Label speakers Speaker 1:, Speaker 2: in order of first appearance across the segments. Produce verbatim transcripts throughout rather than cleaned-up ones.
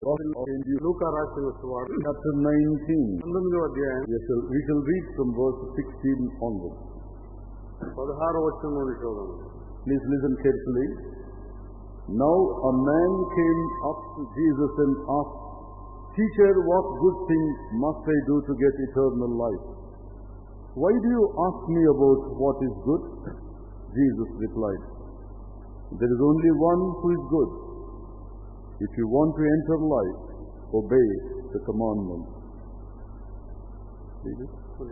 Speaker 1: లూకా రాసిన సువార్త
Speaker 2: chapter nineteen.
Speaker 1: పంతొమ్మిదవ అధ్యాయం
Speaker 2: We shall, we shall read from verse sixteen onwards.
Speaker 1: పదహారవ వచనం నుండి చూడండి.
Speaker 2: Please listen carefully. Now a man came up to Jesus and asked, "Teacher, what good thing must I do to get eternal life?" "Why do you ask me about what is good?" Jesus replied, "There is only one who is good. If you want to enter life, obey the commandments." Okay.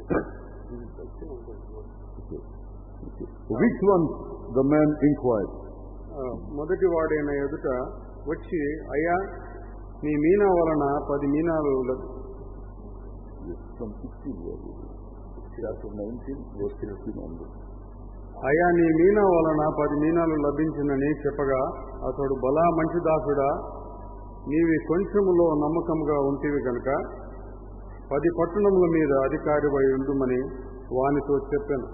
Speaker 2: Okay. Which one? The man inquired.
Speaker 1: మొదటి వాడైన ఎదుట వచ్చి, అయ్యా నీ మీనా వలన పది మీనాలు అయ్యా నీ మీనా వలన పది మీనాలు లభించిందని చెప్పగా అతడు బలా మంచి దాసుడా, నీవి కొంచెములో నమ్మకంగా ఉంటివి కనుక పది పట్టణముల మీద అధికారివై ఉండుమని వానితో చెప్పాను.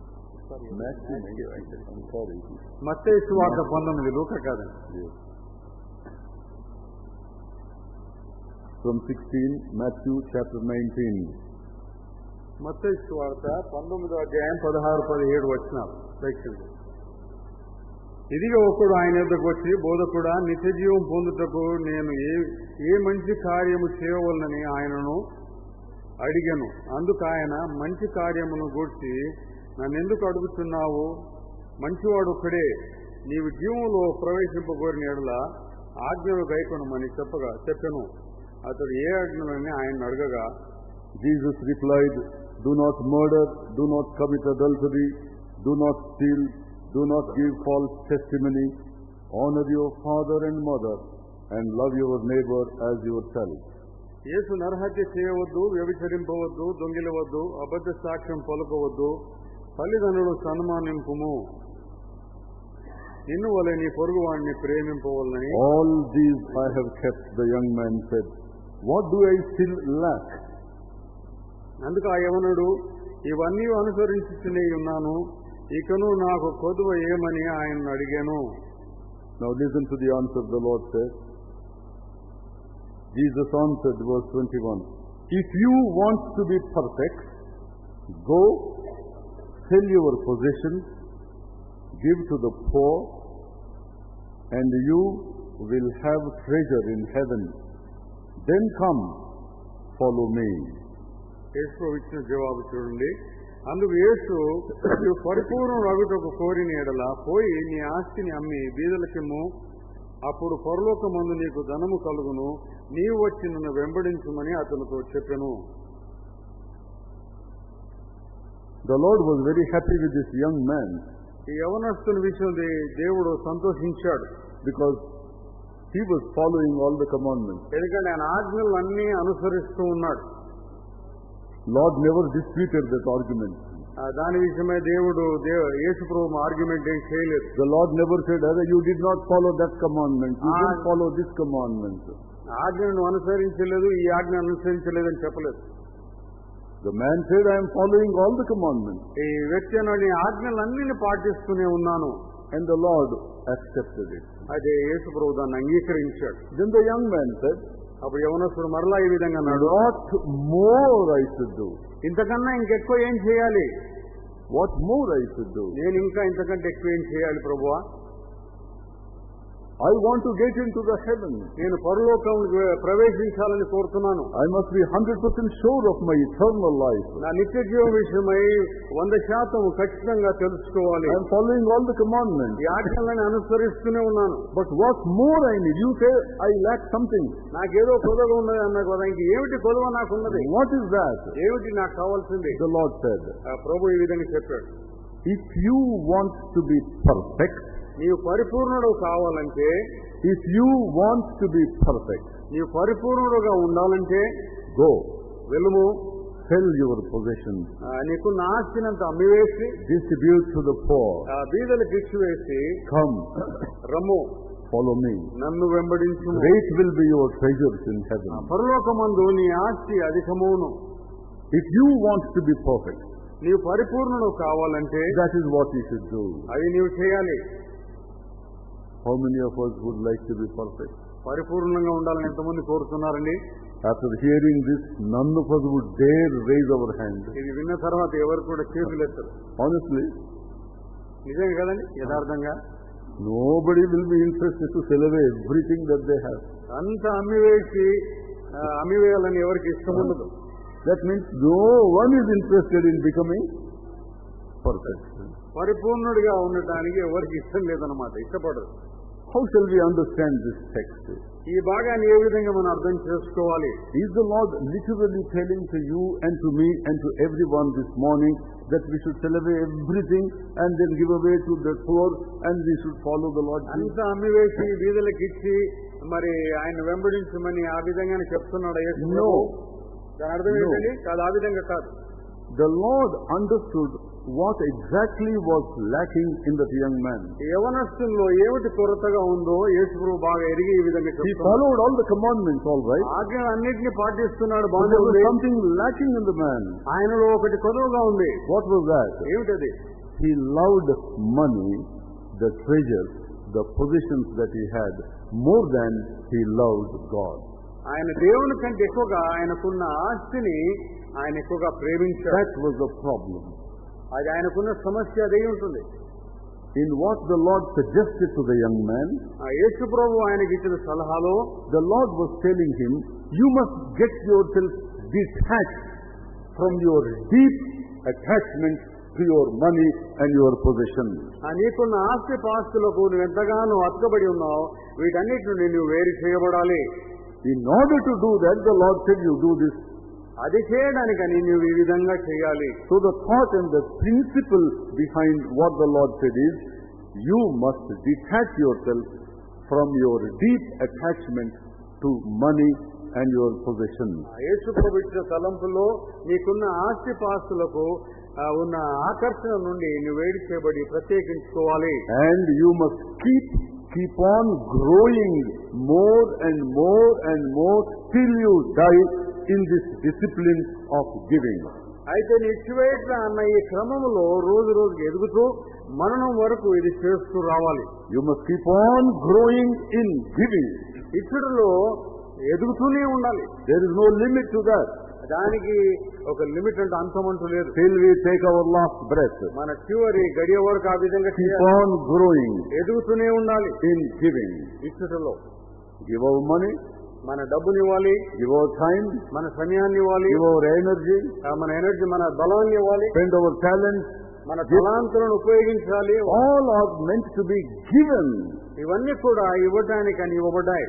Speaker 1: మత్తయి సువార్త పంతొమ్మిది, లూకా కాదండి.
Speaker 2: From sixteen, Matthew chapter nineteen.
Speaker 1: మత్తయి సువార్త పంతొమ్మిదో అధ్యాయం పదహారు పదిహేడు వచనాలు ప్రేక్షకులు. ఇదిగా ఒకడు ఆయన యొద్దకు వచ్చి, బోధకుడా, నిత్య జీవం పొందుటకు నేను ఏ ఏ మంచి కార్యము చేయవలనని ఆయనను అడిగాను. అందుకు ఆయన, మంచి కార్యమును గూర్చి నన్నెందుకు అడుగుతున్నావు? మంచివాడు ఒక్కడే. నీవు జీవంలో ప్రవేశింపగోరిన ఎడల ఆజ్ఞలు గైకొనమని చెప్పగా చెప్పాను. అతడు ఏ ఆజ్ఞలని ఆయన అడగగా,
Speaker 2: Jesus replied, "Do not murder, do not commit adultery, do not steal, do not give false testimony, honor your father and mother, and love your neighbor as yourself."
Speaker 1: యేసు నరహత్య చేయవద్దు, వ్యభిచరింపవద్దు, దొంగిలవద్దు, అబద్ధ సాక్ష్యం పలుకవద్దు, తల్లిదండ్రులు సన్మానింపుము, నిన్ను వలె నీ పొరుగువాడిని ప్రేమింపవలనని.
Speaker 2: All these I have kept, the young man said. What do I still lack?
Speaker 1: అందుకు ఆ యవనుడు, ఇవన్నీ అనుసరించుతూనే ఉన్నాను, ఇకను నాకు కొదువ ఏమని ఆయన అడిగాను.
Speaker 2: Now listen to the answer the Lord said. Jesus answered, verse twenty-one, "If you want to be perfect, go, sell your possessions, give to the poor, and you will have treasure in heaven. Then come, follow me."
Speaker 1: యేసు ఇచ్చిన జవాబు చూడండి. అందుకు యేసు, "నీవు పరిపూర్ణుడు అగుటకు కోరిన ఎడల పోయి నీ ఆస్తిని అమ్మి బీదలకిమ్ము, అప్పుడు పరలోకమందు నీకు ధనము కలుగును, నీవు వచ్చి నన్ను వెంబడించుమని అతనితో చెప్పెను.
Speaker 2: The Lord was very happy with this young man.
Speaker 1: ఈ యవనస్తుని విషయం దేవుడు సంతోషించాడు.
Speaker 2: Because he was following all the commandments.
Speaker 1: ఎందుకంటే ఆయన ఆజ్ఞలు అన్ని అనుసరిస్తూ ఉన్నాడు.
Speaker 2: Lord never disputed that argument.
Speaker 1: దాని విషయమై దేవుడు యేసు ప్రభువు ఆర్గ్యుమెంట్ ఏం చేయలేదు.
Speaker 2: The Lord never said, "You did not follow that commandment, you didn't follow this commandment."
Speaker 1: ఆజ్ఞను అనుసరించలేదు, ఈ ఆజ్ఞ అనుసరించలేదు అని చెప్పలేదు.
Speaker 2: The man said, "I am following all the commandments."
Speaker 1: ఈ వ్యక్తి అన్నాడు, ఈ ఆజ్ఞలన్నీ పాటిస్తూనే ఉన్నాను.
Speaker 2: And the Lord accepted it.
Speaker 1: అదే యేసు ప్రభువు దాన్ని అంగీకరించాడు.
Speaker 2: Then the young man said,
Speaker 1: అప్పుడు యవనస్తుడు మరలా ఈ విధంగా అన్నాడు,
Speaker 2: "What more I should do?"
Speaker 1: ఇంతకన్నా ఇంకెక్కువ ఏం చేయాలి?
Speaker 2: What more I should do?
Speaker 1: నేను ఇంకా ఇంతకంటే ఎక్కువ ఏం చేయాలి ప్రభువా?
Speaker 2: I want to get into the heaven.
Speaker 1: నేను పరలోకం ప్రవేశించాలని కోరుతున్నాను.
Speaker 2: I must be one hundred percent sure of my eternal life.
Speaker 1: నా నిత్య జీవం విషయమై వంద శాతం ఖచ్చితంగా తెలుసుకోవాలి.
Speaker 2: I am following all the commandments.
Speaker 1: ఈ ఆజ్ఞలను అనుసరిస్తూనే ఉన్నాను.
Speaker 2: But what more I need? You say I lack something.
Speaker 1: నాకేదో కొదవ ఉన్నది అన్నా కదా, ఇంక ఏమిటి కొదవ నాకున్నది?
Speaker 2: What is that?
Speaker 1: ఏమిటి నాకు కావాల్సింది?
Speaker 2: The Lord said,
Speaker 1: ప్రభు ఈ విధంగా చెప్పాడు,
Speaker 2: "If you want to be perfect,
Speaker 1: నీవు పరిపూర్ణుడు కావాలంటే,
Speaker 2: if you want to be perfect,
Speaker 1: నీవు పరిపూర్ణుడుగా ఉండాలంటే,
Speaker 2: go,
Speaker 1: వెలుము,
Speaker 2: sell your possessions,
Speaker 1: నీకున్న ఆస్తినంత అమ్మివేసి,
Speaker 2: distribute to the poor,
Speaker 1: బీదలకు ఇచ్చివేసి,
Speaker 2: come,
Speaker 1: రమ్ము,
Speaker 2: follow me,
Speaker 1: నన్ను వెంబడించుము,
Speaker 2: great will be your treasures in heaven."
Speaker 1: పరలోకమందు నీ ఆస్తి అధికమును.
Speaker 2: If you want to be perfect,
Speaker 1: నీవు పరిపూర్ణుడు కావాలంటే,
Speaker 2: that is what you should do.
Speaker 1: అది నీవు చేయాలి.
Speaker 2: How many of us would like to be perfect?
Speaker 1: పరిపూర్ణంగా ఉండాలని ఎంతమంది కోరుతున్నారండి?
Speaker 2: After hearing this, none of us would dare raise our hand.
Speaker 1: ఇది విన్న తర్వాత ఎవరు కూడా చేతులు ఎత్తరు.
Speaker 2: Honestly,
Speaker 1: నిజంగా కదండి, యథార్థంగా.
Speaker 2: nobody will be interested to sell away everything that they have.
Speaker 1: అంత అమ్మివేసి అమ్మివేయాలని ఎవరికి ఇష్టం ఉండదు.
Speaker 2: That means no one is interested in becoming perfect.
Speaker 1: పరిపూర్ణుడిగా ఉండటానికి ఎవరికి ఇష్టం లేదన్నమాట, ఇష్టపడరు.
Speaker 2: How shall we understand this text?
Speaker 1: ఈ భాగాన్ని ఏ విధంగా మనం అర్థం చేసుకోవాలి?
Speaker 2: Is the Lord literally telling to you and to me and to everyone this morning that we should sell away everything and then give away to the poor and we should follow the Lord?
Speaker 1: అంత అమ్మివేసి వీధులకు ఇచ్చి మరి ఆయన వెంబడించమని ఆ విధంగానే చెప్తున్నాడు యేసు ప్రభువు. దాని అర్థం ఏంటండి? కాదు, ఆ విధంగా కాదు.
Speaker 2: The Lord understood what exactly was lacking in that young man.
Speaker 1: యవనస్తుల్లో ఏమిటి కొరతగా ఉందో యేసు ప్రభువు బాగా ఎరిగి ఈ విధంగా
Speaker 2: He
Speaker 1: చెప్తున్నాడు.
Speaker 2: followed all the commandments, all right.
Speaker 1: ఆజ్ఞలన్నిటిని పాటిస్తున్నాడు,
Speaker 2: But there was
Speaker 1: బాగుంది.
Speaker 2: something lacking in the man.
Speaker 1: ఆయనలో ఒకటి కొదువుగా ఉంది.
Speaker 2: What was that?
Speaker 1: ఏమిటది?
Speaker 2: He loved money, the treasures, the positions that he had, more than he loved God.
Speaker 1: ఆయన దేవుని కంటే ఎక్కువగా ఆయనకున్న ఆస్తిని ఆయన ఎక్కువగా ప్రేమించాడు.
Speaker 2: That was the problem.
Speaker 1: అది ఆయనకున్న సమస్య అదే ఉంటుంది.
Speaker 2: In what the Lord suggested to the young man,
Speaker 1: ఆ యేసు ప్రభువు ఆయనకి ఇచ్చిన సలహాలో
Speaker 2: the Lord was telling him, you must get yourself detached from your deep attachment to your money and your possessions.
Speaker 1: ఆ నీకున్న ఆస్తి పాస్తులకు నువ్వు ఎంతగానో అతుకబడి ఉన్నావు, వీటన్నిటి నుండి నువ్వు వేరు చేయబడాలి.
Speaker 2: In order to do that, the Lord said, you do this.
Speaker 1: అది చేయడానికని నువ్వు ఈ విధంగా చేయాలి.
Speaker 2: So the thought and the principle behind what the Lord said is, you must detach yourself from your deep attachment to money and your possessions.
Speaker 1: యేసు ప్రభు ఇచ్చిన తలంపులో నీకున్న ఆస్తి పాస్తులకు ఉన్న ఆకర్షణ నుండి నువ్వు వేడి చేయబడి ప్రత్యేకించుకోవాలి.
Speaker 2: And you must keep keep on growing more and more and more till you die in this discipline of giving.
Speaker 1: అయితే నీ ఇచ్చివేట అన్న ఈ క్రమంలో రోజు రోజుకి ఎదుగుతూ మరణం వరకు ఇది చేస్తూ రావాలి.
Speaker 2: You must keep on growing in giving.
Speaker 1: ఇచ్చుడులో ఎదుగుతూనే ఉండాలి.
Speaker 2: There is no limit to that.
Speaker 1: దానికి ఒక లిమిట్ అంటే అంతం అంటూ లేదు.
Speaker 2: Till we take our last breath.
Speaker 1: మన చివరి గడియ వరకు ఆ విధంగా
Speaker 2: Keep on growing
Speaker 1: ఎదుగుతూనే ఉండాలి
Speaker 2: in giving.
Speaker 1: ఇచ్చుటలో
Speaker 2: Give our money,
Speaker 1: మన డబ్బుని ఇవ్వాలి,
Speaker 2: give our time,
Speaker 1: మన సమయాన్ని ఇవ్వాలి,
Speaker 2: give our energy,
Speaker 1: మన ఎనర్జీ మన బలాన్ని ఇవ్వాలి,
Speaker 2: spend our talents.
Speaker 1: మన తలాంతులను ఉపయోగించాలి.
Speaker 2: All are meant to be given.
Speaker 1: ఇవన్నీ కూడా ఇవ్వడానికి అని ఇవ్వబడ్డాయి.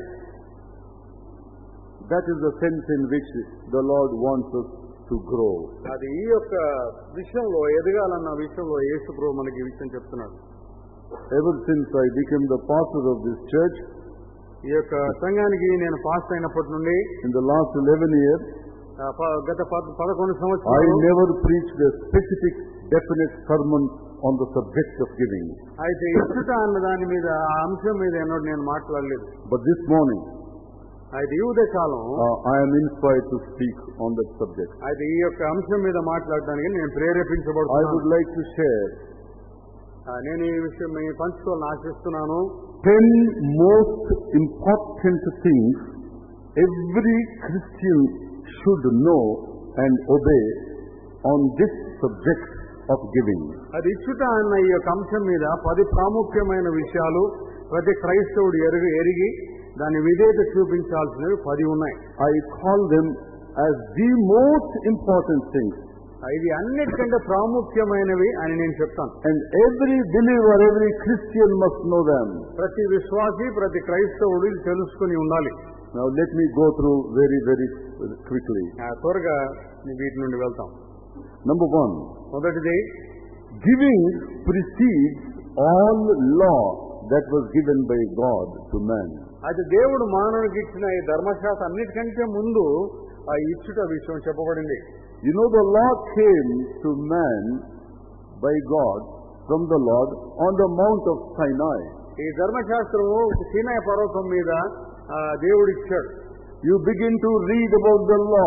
Speaker 2: That is the sense in which the Lord wants us to grow.
Speaker 1: అది ఈ యొక్క విషయంలో ఎదగాలన్న విషయంలో యేసు ప్రభువు మనకి ఈ విషయం చెప్తున్నాడు.
Speaker 2: Ever since I became the pastor of this church,
Speaker 1: ఈ యొక్క సంఘానికి నేను పాస్ అయినప్పటి నుండి
Speaker 2: in the last eleven years,
Speaker 1: గత పదకొండు
Speaker 2: I
Speaker 1: సంవత్సరాలు
Speaker 2: never preached a specific, definite sermon on the subject of giving.
Speaker 1: అయితే ఇచ్చుట అన్న దాని మీద ఆ అంశం మీద ఎన్నో నేను మాట్లాడలేదు.
Speaker 2: But this morning,
Speaker 1: అయితే ఈ ఉదయ కాలం
Speaker 2: uh, I am inspired to speak on that subject.
Speaker 1: అయితే ఈ యొక్క అంశం మీద మాట్లాడడానికి నేను
Speaker 2: I
Speaker 1: ప్రేరేపించబడుతున్నాను.
Speaker 2: would like to share
Speaker 1: నేను ఈ విషయం మీ పంచుకోవాలని ఆశిస్తున్నాను.
Speaker 2: ten most important things every Christian should know and obey on this subject of giving.
Speaker 1: అది ఇచ్చుట అన్న ఈ యొక్క అంశం మీద పది ప్రాముఖ్యమైన విషయాలు ప్రతి క్రైస్తవుడు ఎరుగు ఎరిగి దాని విధేయత చూపించాల్సినవి పది ఉన్నాయి.
Speaker 2: I call them as the most important things.
Speaker 1: ఇది అన్నిటికంటే ప్రాముఖ్యమైనవి అని నేను చెప్తాను.
Speaker 2: And every believer, every Christian must know them.
Speaker 1: ప్రతి విశ్వాసి ప్రతి క్రైస్తవుడు ఇది తెలుసుకుని ఉండాలి.
Speaker 2: Now let me go through very, very quickly.
Speaker 1: త్వరగా వీటి నుండి వెళ్తాం.
Speaker 2: Number one,
Speaker 1: మొదటిది,
Speaker 2: giving precedes all law that was given by God to man.
Speaker 1: అది దేవుడు మానవునికి ఇచ్చిన ఈ ధర్మశాస్త్రం అన్నిటికంటే ముందు ఆ ఇచ్చుట విషయం చెప్పబడింది.
Speaker 2: You know, the law came to man by God from the Lord on the Mount of Sinai.
Speaker 1: ఈ ధర్మశాస్త్రము సీనాయి పర్వతం మీద దేవుడు ఇచ్చాడు.
Speaker 2: You begin to read about the law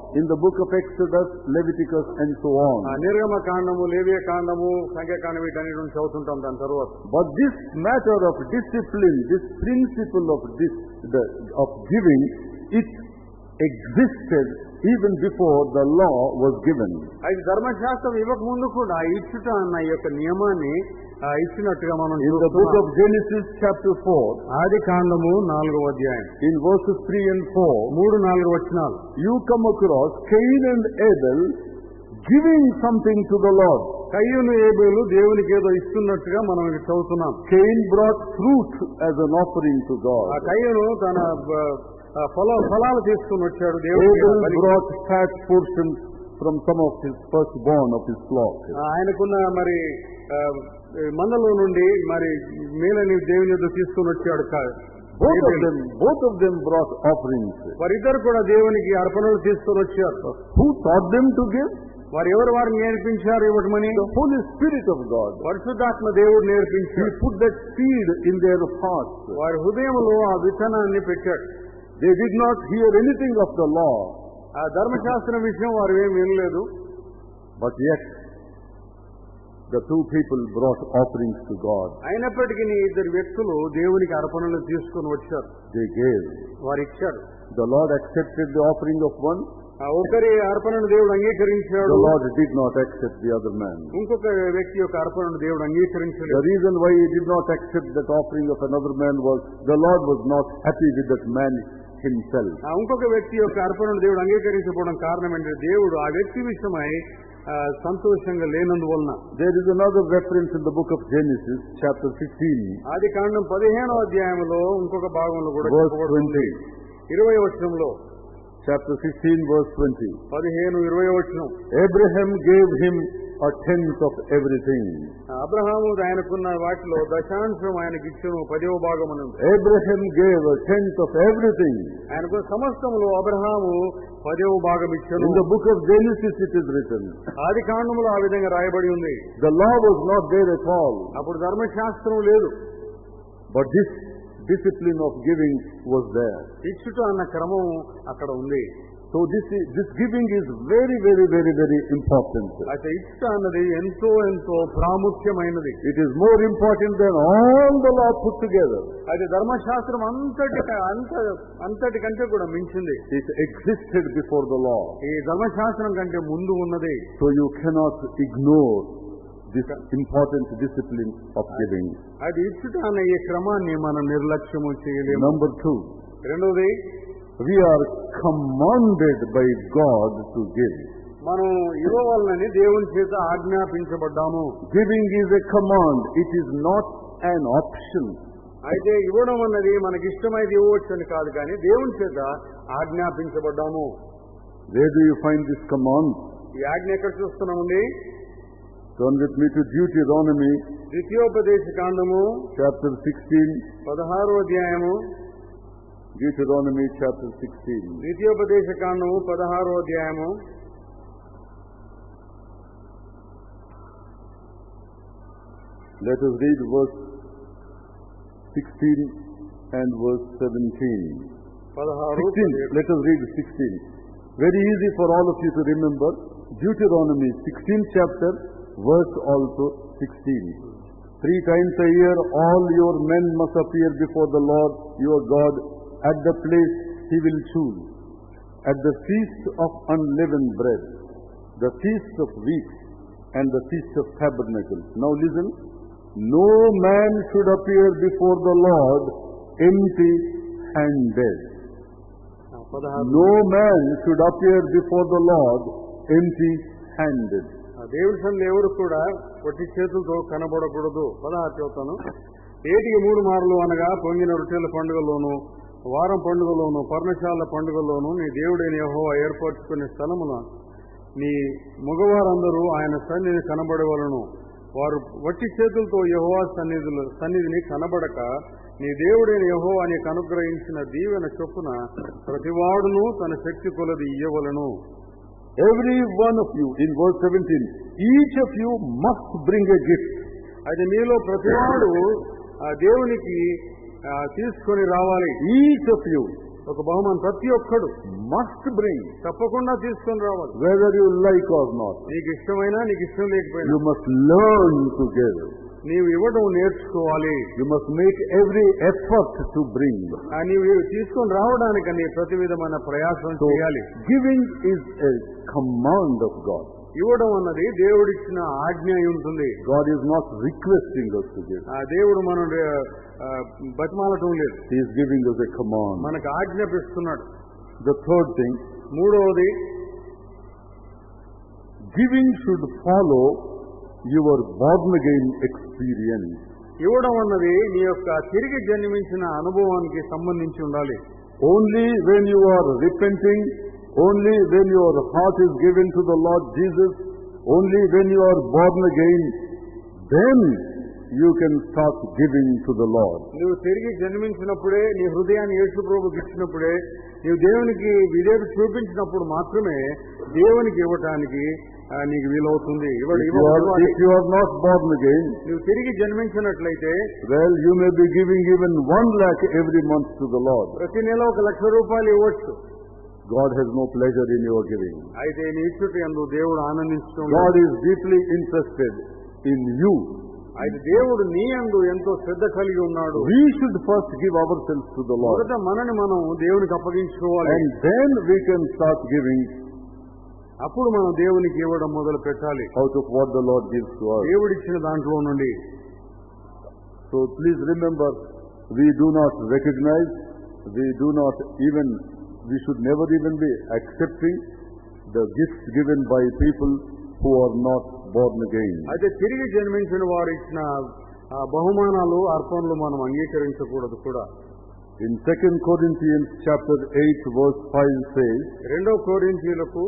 Speaker 2: in the book of Exodus, Leviticus and so on.
Speaker 1: నిర్గమ కాండము, లేవియ కాండము, సంఖ్యాకాండం వీటన్నిటి నుంచి చదువుతుంటాం దాని తర్వాత.
Speaker 2: But this matter of discipline, this principle of this, the, of giving, it existed even before the law was given.
Speaker 1: అయితే ధర్మశాస్త్రం ఇవ్వక ముందు కూడా ఇచ్చుట అన్న ఈ యొక్క నియమాన్ని ఇచ్చినట్టుగా మనం
Speaker 2: in the book of Genesis chapter four,
Speaker 1: ఆది కాండము నాలుగవ అధ్యాయం
Speaker 2: in verses three and four,
Speaker 1: మూడు నాలుగు వచనాలు,
Speaker 2: you come across Cain and Abel giving something to the Lord.
Speaker 1: కయ్యూను ఏబేలు దేవునికి ఏదో ఇస్తున్నట్టుగా మనం ఇక్కడ చదువుతున్నాం.
Speaker 2: Cain brought fruit as an offering to God.
Speaker 1: ఆ కయ్యూను తన ఫల ఫలాలు తీసుకుని వచ్చాడు
Speaker 2: Abel
Speaker 1: దేవునికి.
Speaker 2: brought fat portions from some of his firstborn of his flock.
Speaker 1: ఆయనకున్న మరి మందలో నుండి మరి మేలని దేవుని యొద్ద తీసుకుని వచ్చాడు.
Speaker 2: Both of them, both of them brought offerings.
Speaker 1: వారిద్దరు కూడా దేవునికి అర్పణలు తీసుకుని వచ్చారు.
Speaker 2: Who taught them to give?
Speaker 1: వారు ఎవరు వారిని నేర్పించారు ఇవ్వటమని?
Speaker 2: The Holy Spirit of God.
Speaker 1: పరిశుద్ధాత్మ దేవుడు
Speaker 2: He
Speaker 1: నేర్పించాడు.
Speaker 2: put that seed in their hearts.
Speaker 1: వారి హృదయంలో ఆ విత్తనాన్ని పెట్టాడు.
Speaker 2: They did not hear anything of the law,
Speaker 1: ఆ ధర్మశాస్త్రం విషయం వారు ఏమి వినలేదు.
Speaker 2: but yet the two people brought offerings to God.
Speaker 1: అయినప్పటికీ ఇద్దరు వ్యక్తులు దేవునికి అర్పణలు తీసుకుని వచ్చారు.
Speaker 2: They gave.
Speaker 1: వారు ఇచ్చారు.
Speaker 2: The Lord accepted the offering of one.
Speaker 1: ఆ ఒకరి అర్పణను దేవుడు అంగీకరించాడు.
Speaker 2: The Lord did not accept the other man.
Speaker 1: ఇంకొక వ్యక్తి యొక్క అర్పణను దేవుడు అంగీకరించలేదు.
Speaker 2: The reason why he did not accept that offering of another man was the Lord was not happy with that man himself.
Speaker 1: ఆ ఇంకొక వ్యక్తి యొక్క అర్పణను దేవుడు అంగీకరించకపోవడం కారణం ఏంటంటే దేవుడు ఆ వ్యక్తి విషయమై సంతోషంగా లేనందువలన.
Speaker 2: There is another reference in the book of Genesis chapter fifteen.
Speaker 1: ఆది కాండం పదిహేనో అధ్యాయంలో ఇంకొక భాగంలో కూడా
Speaker 2: Verse
Speaker 1: చెప్పబడుతుంది.
Speaker 2: twenty.
Speaker 1: ఇరవై వచనంలో,
Speaker 2: Chapter fifteen verse twenty.
Speaker 1: పదిహేను ఇరవై వచనం,
Speaker 2: Abraham gave him a tenth of everything.
Speaker 1: Abraham ఆయనకున్న వాటిలో దశాంశం ఆయనకి ఇచ్చును, పదవ భాగం అని ఉంది.
Speaker 2: Abraham gave a tenth of everything.
Speaker 1: ఆయనకు సమస్తములో అబ్రహాము పదవ భాగం ఇచ్చును.
Speaker 2: In the book of Genesis it is written.
Speaker 1: ఆది కాండములో ఆ విధంగా రాయబడి ఉంది.
Speaker 2: The law was not there at all.
Speaker 1: అప్పుడు ధర్మశాస్త్రం లేదు.
Speaker 2: But this discipline of giving was there.
Speaker 1: ఇచ్చుట అన్న క్రమం అక్కడ ఉంది.
Speaker 2: So this is, this giving is very, very, very, very important.
Speaker 1: అయితే ఇచ్చుట అన్నది ఎంతో ఎంతో ప్రాముఖ్యమైనది.
Speaker 2: It is more important than all the law put together.
Speaker 1: అయితే ధర్మశాస్త్రం అంతటి అంత అంతటి కంటే కూడా మించింది.
Speaker 2: It existed before the law.
Speaker 1: ఈ ధర్మశాస్త్రం కంటే ముందు ఉన్నది.
Speaker 2: So you cannot ignore this important discipline of giving.
Speaker 1: అది ఇచ్చుట అన్న ఈ క్రమాన్ని మనం నిర్లక్ష్యము చేయలేము.
Speaker 2: Number two,
Speaker 1: రెండవది,
Speaker 2: we are commanded by God to give.
Speaker 1: మనం ఇవ్వవాలని దేవుని చేత ఆజ్ఞాపించబడ్డాము.
Speaker 2: Giving is a command. It is not an option.
Speaker 1: అయితే ఇవ్వడం అన్నది మనకి ఇష్టమైతే ఇవ్వచ్చు అని కాదు, కానీ దేవుని చేత ఆజ్ఞాపించబడ్డాము.
Speaker 2: Where do you find this command?
Speaker 1: ఈ ఆజ్ఞ ఎక్కడ చూస్తున్నామండి?
Speaker 2: Turn with me to Deuteronomy
Speaker 1: ద్వితీయోపదేశ కాండము
Speaker 2: chapter sixteen.
Speaker 1: పదహారో అధ్యాయము.
Speaker 2: Deuteronomy chapter sixteen.
Speaker 1: ద్వితీయోపదేశ కాండము పదహారో అధ్యాయము.
Speaker 2: Let us read verse sixteen and verse seventeen.
Speaker 1: పదహారు
Speaker 2: sixteen. Let us read sixteen. Very easy for all of you to remember. Deuteronomy sixteenth chapter, verse also sixteen. Three times a year all your men must appear before the Lord your God at the place he will choose, at the feast of unleavened bread, the feast of weeks, and the feast of tabernacles. Now listen, no man should appear before the Lord empty-handed. No man should appear before the Lord empty-handed.
Speaker 1: దేవుడి సన్నిధిలో ఎవరు కూడా పొట్టి చేతులతో కనబడకూడదు. పదహారు చదువుతాను. ఏటికి మూడు మార్లు అనగా పొంగిన రొట్టెల పండుగలోను, వారం పండుగలోను, పర్ణశాల పండుగలోను నీ దేవుడైన యెహోవా ఏర్పరచుకునే స్థలమున నీ మగవారందరూ ఆయన సన్నిధిని కనబడవలను. వారు వట్టి చేతులతో యెహోవా సన్నిధులు సన్నిధిని కనబడక నీ దేవుడైన యెహోవా నీకు అనుగ్రహించిన దీవెన చొప్పున ప్రతివాడును తన శక్తి కొలది ఇయ్యవలను.
Speaker 2: Every one of you, in verse seventeen, each of you must bring a gift.
Speaker 1: అయితే మీలో ప్రతివాడు దేవునికి తీసుకొని రావాలి.
Speaker 2: Each of you,
Speaker 1: ఒక బహుమానం ప్రతి ఒక్కడు
Speaker 2: must bring,
Speaker 1: తప్పకుండా తీసుకొని రావాలి.
Speaker 2: whether you like or not.
Speaker 1: నీకు ఇష్టమైనా నీకు ఇష్టం లేకపోయినా
Speaker 2: You must learn to give.
Speaker 1: నీవు ఇవ్వడం నేర్చుకోవాలి.
Speaker 2: You must make every effort to bring.
Speaker 1: ఆ నీవు తీసుకొని రావడానికి నీ ప్రతి విధమైన ప్రయాసం
Speaker 2: So,
Speaker 1: చేయాలి.
Speaker 2: giving is a command of God.
Speaker 1: ఇవ్వడం అన్నది దేవుడిచ్చిన ఆజ్ఞ అయి ఉంటుంది.
Speaker 2: God is not requesting us to give.
Speaker 1: ఆ దేవుడు మనం బతిమాలటం లేదు.
Speaker 2: He is giving us a command.
Speaker 1: మనకు ఆజ్ఞాపిస్తున్నాడు.
Speaker 2: The third thing,
Speaker 1: మూడవది,
Speaker 2: giving should follow your born again experience.
Speaker 1: ఇవ్వడం అన్నది నీ యొక్క తిరిగి జన్మించిన అనుభవానికి సంబంధించి ఉండాలి.
Speaker 2: Only when you are repenting, only when your heart is given to the Lord Jesus, only when you are born again, then you can start giving to the Lord.
Speaker 1: నువ్వు తిరిగి జన్మించినప్పుడే, నీ హృదయాన్ని యేసు ప్రభువుకి ఇచ్చినప్పుడే, నీవు దేవునికి విధేయత చూపించినప్పుడు మాత్రమే దేవునికి ఇవ్వటానికి నీకు వీలవుతుంది.
Speaker 2: If you are, if you are not born again,
Speaker 1: నువ్వు తిరిగి జన్మించినట్లయితే,
Speaker 2: well, you may be giving even one lakh every month to the Lord.
Speaker 1: ప్రతి నెల ఒక లక్ష రూపాయలు ఇవ్వచ్చు.
Speaker 2: God has no pleasure in your giving.
Speaker 1: అయితే నీ ఇచ్చుట యందు దేవుడు ఆనందించడం.
Speaker 2: God is deeply interested in you.
Speaker 1: అయితే దేవుడు నీ యందు ఎంతో శ్రద్ధ కలిగి ఉన్నాడు.
Speaker 2: We should first give ourselves to the Lord.
Speaker 1: మొదట మనని మనం దేవునికి అప్పగించుకోవాలి.
Speaker 2: And then we can start giving
Speaker 1: అప్పుడు మనం దేవునికి ఇవ్వడం మొదలు పెట్టాలి.
Speaker 2: out of what the Lord gives to us.
Speaker 1: దేవుడిచ్చిన దాంట్లో నుండి.
Speaker 2: So please remember, we do not recognize, we do not even, we should never even be accepting the gifts given by people who are not born again.
Speaker 1: అయితే తిరిగి జన్మించిన వారు ఇచ్చిన బహుమానాలు, అర్పణలు మనం అంగీకరించకూడదు కూడా.
Speaker 2: In Second Corinthians chapter eight verse five says,
Speaker 1: రెండో కొరింథీయులకు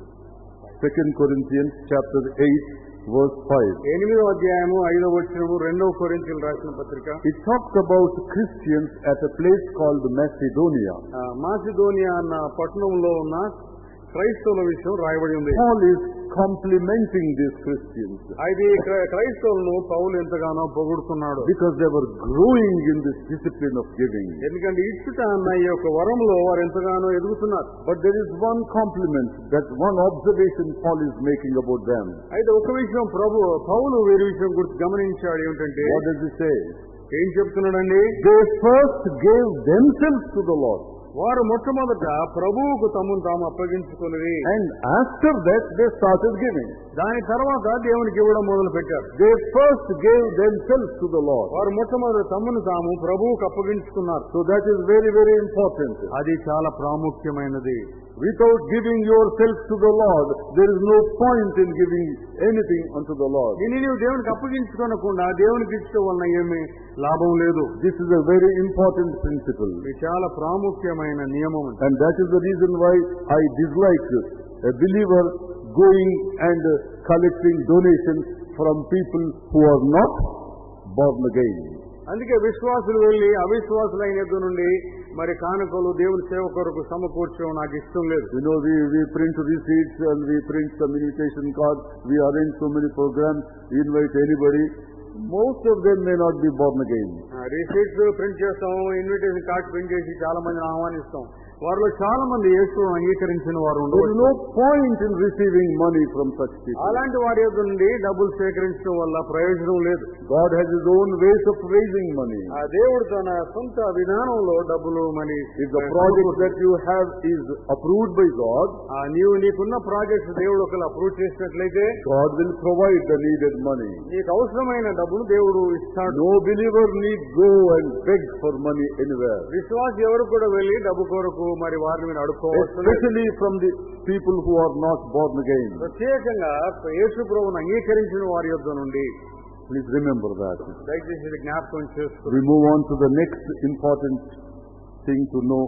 Speaker 2: Second Corinthians chapter eight verse five.
Speaker 1: ఎనిమిదో అధ్యాయము ఐదో వచనము రెండో కొరింథీయులు రాసిన పత్రిక.
Speaker 2: It talks about Christians at a place called Macedonia.
Speaker 1: Macedonia అన్న పట్టణంలో ఉన్న క్రైస్తవుల విషయం రాయబడి ఉంది.
Speaker 2: Paul is complimenting these Christians
Speaker 1: అయితే క్రైస్తవులను పౌలు ఎంతగానో పొగుడుతున్నాడు.
Speaker 2: because they were growing in this discipline of giving.
Speaker 1: ఎందుకంటే ఇచ్చుట అన్న ఈ యొక్క వరంలో వారు ఎంతగానో ఎదుగుతున్నారు.
Speaker 2: But there is one compliment, that one observation Paul is making about them.
Speaker 1: అయితే ఒక విషయం ప్రభు పౌలు వేరే విషయం గురించి గమనించాడు. ఏమిటంటే,
Speaker 2: What does he say?
Speaker 1: ఏం చెప్తున్నాడండి?
Speaker 2: They first gave themselves to the Lord.
Speaker 1: వారు మొట్టమొదట ప్రభువుకు తమను తాము అప్పగించుకుని,
Speaker 2: And after that they started giving.
Speaker 1: దాని తర్వాత దేవునికి ఇవ్వడం మొదలు పెట్టారు.
Speaker 2: They first gave themselves to the Lord.
Speaker 1: వారు మొట్టమొదట తమను తాము ప్రభువుకు అప్పగించుకున్నారు.
Speaker 2: So that is very, very important.
Speaker 1: అది చాలా ప్రాముఖ్యమైనది.
Speaker 2: Without giving yourself to the Lord, there is no point in giving anything unto the Lord.
Speaker 1: దీన్ని నీవు దేవునికి అప్పగించుకోనకుండా దేవునికి ఇచ్చడం వలన ఏమీ లాభం లేదు.
Speaker 2: This is a very important principle.
Speaker 1: ఇది చాలా ప్రాముఖ్యమైన నియమం.
Speaker 2: And that is the reason why I dislike a believer going and collecting donations from people who are not born again.
Speaker 1: అందుకే విశ్వాసులు వెళ్లి అవిశ్వాసులైన ఎద్దు నుండి మరి కానుకలు దేవుని సేవ కొరకు సమకూర్చడం నాకు ఇష్టం లేదు.
Speaker 2: You know, we, we print receipts and we print some invitation cards. We arrange so many programs, we invite anybody. Most of them may not be born again.
Speaker 1: Receipts print చేస్తాం, ఇన్విటేషన్ కార్డ్స్ ప్రింట్ చేసి చాలా మందిని ఆహ్వానిస్తాం. వారిలో చాలా మంది యేసును అంగీకరించిన వారు
Speaker 2: There is
Speaker 1: ఉండవచ్చు.
Speaker 2: no point in receiving money from such people.
Speaker 1: అలాంటి వారి యొక్క నుండి డబ్బులు సేకరించడం వల్ల ప్రయోజనం లేదు.
Speaker 2: God has His own ways of raising money.
Speaker 1: ఆ దేవుడు తన సొంత విధానంలో డబ్బులు మరి
Speaker 2: If the project that you have is approved by God,
Speaker 1: ఆ నీవు నీకున్న ప్రాజెక్ట్స్ దేవుడు ఒకరు అప్రూవ్ చేసినట్లయితే
Speaker 2: God will provide the needed money.
Speaker 1: నీకు అవసరమైన డబ్బులు దేవుడు ఇస్తాడు.
Speaker 2: No believer need go and beg for money anywhere.
Speaker 1: విశ్వాసి ఎవరు కూడా వెళ్లి డబ్బు కొరకు మరి వారిని మీరు అడుక్కోవచ్చు.
Speaker 2: Especially from the people who are not born again.
Speaker 1: ప్రత్యేకంగా యేసు ప్రభువును అంగీకరించిన వారి యొద్ద నుండి.
Speaker 2: Please remember that.
Speaker 1: దయచేసి ఇది జ్ఞాపకం చేసుకోండి.
Speaker 2: We move on to the next important thing to know,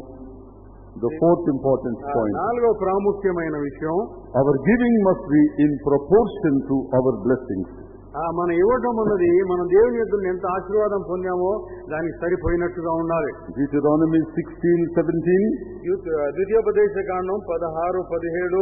Speaker 2: the fourth important point.
Speaker 1: నాలుగో ప్రాముఖ్యమైన విషయం,
Speaker 2: Our giving must be in proportion to our blessings.
Speaker 1: మన ఇవ్వటం అన్నది మనం దేవుని యొద్ద ఎంత ఆశీర్వాదం పొందామో దానికి సరిపోయినట్టుగా ఉండాలి.
Speaker 2: Deuteronomy sixteen seventeen.
Speaker 1: ద్వితీయోపదేశ కాండం పదహారు పదిహేడు.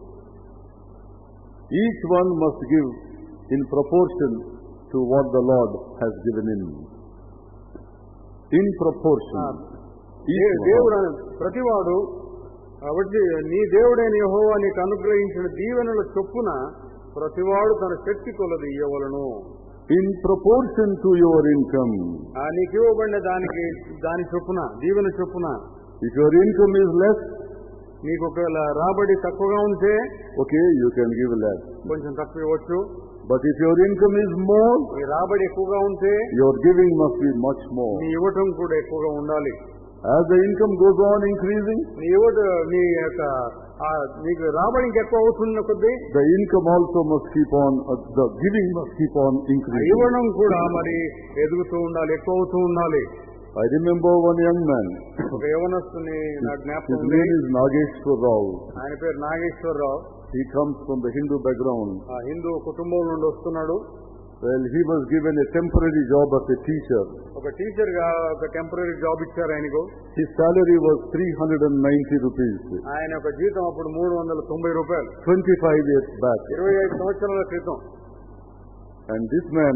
Speaker 2: Each one must give in proportion to what the Lord has given him. In proportion.
Speaker 1: దేవుడు ప్రతివాడు కాబట్టి నీ దేవుడైన యెహోవా నీకు అనుగ్రహించిన దీవెనల చొప్పున ప్రతివాడు తన శక్తి కొలది ఇవ్వవలెను.
Speaker 2: In proportion to your income.
Speaker 1: నీకు ఇవ్వబడిన దానికి దాని చొప్పున దీవెన చొప్పున.
Speaker 2: If your income is less,
Speaker 1: నీకు ఒకవేళ రాబడి తక్కువగా ఉంటే
Speaker 2: okay, you can give less.
Speaker 1: కొంచెం తక్కువ ఇవ్వచ్చు.
Speaker 2: But if your income is more,
Speaker 1: నీ రాబడి ఎక్కువగా ఉంటే
Speaker 2: your giving must be much more.
Speaker 1: నీ ఇవ్వటం కూడా ఎక్కువగా ఉండాలి.
Speaker 2: As the income goes on increasing,
Speaker 1: నీ ఇవ్వట నీ యొక్క నీకు రాబడి ఇంకెక్కువ అవుతున్న కొద్దీ
Speaker 2: the income also must keep on, uh, the giving must keep on increasing.
Speaker 1: ఇవ్వడం కూడా మరి ఎదుగుతూ ఉండాలి, ఎక్కువ అవుతూ ఉండాలి.
Speaker 2: I remember one young man.
Speaker 1: ఒక యవనస్తుని నా జ్ఞాపకం
Speaker 2: His
Speaker 1: ఉంది.
Speaker 2: name is Nageshwar Rao.
Speaker 1: ఆయన పేరు Nageswararao.
Speaker 2: He comes from the Hindu background.
Speaker 1: ఆ హిందూ కుటుంబం నుండి వస్తున్నాడు.
Speaker 2: Well, he was given a temporary job as a teacher.
Speaker 1: ఒక టీచర్ గా ఒక టెంపరరీ జాబ్ ఇచ్చారు ఆయనకు.
Speaker 2: His salary was three hundred ninety rupees.
Speaker 1: ఆయన ఒక జీతం అప్పుడు మూడు వందల తొంభై రూపాయలు.
Speaker 2: twenty-five years back.
Speaker 1: ఇరవై ఐదు సంవత్సరాల క్రితం.
Speaker 2: And this man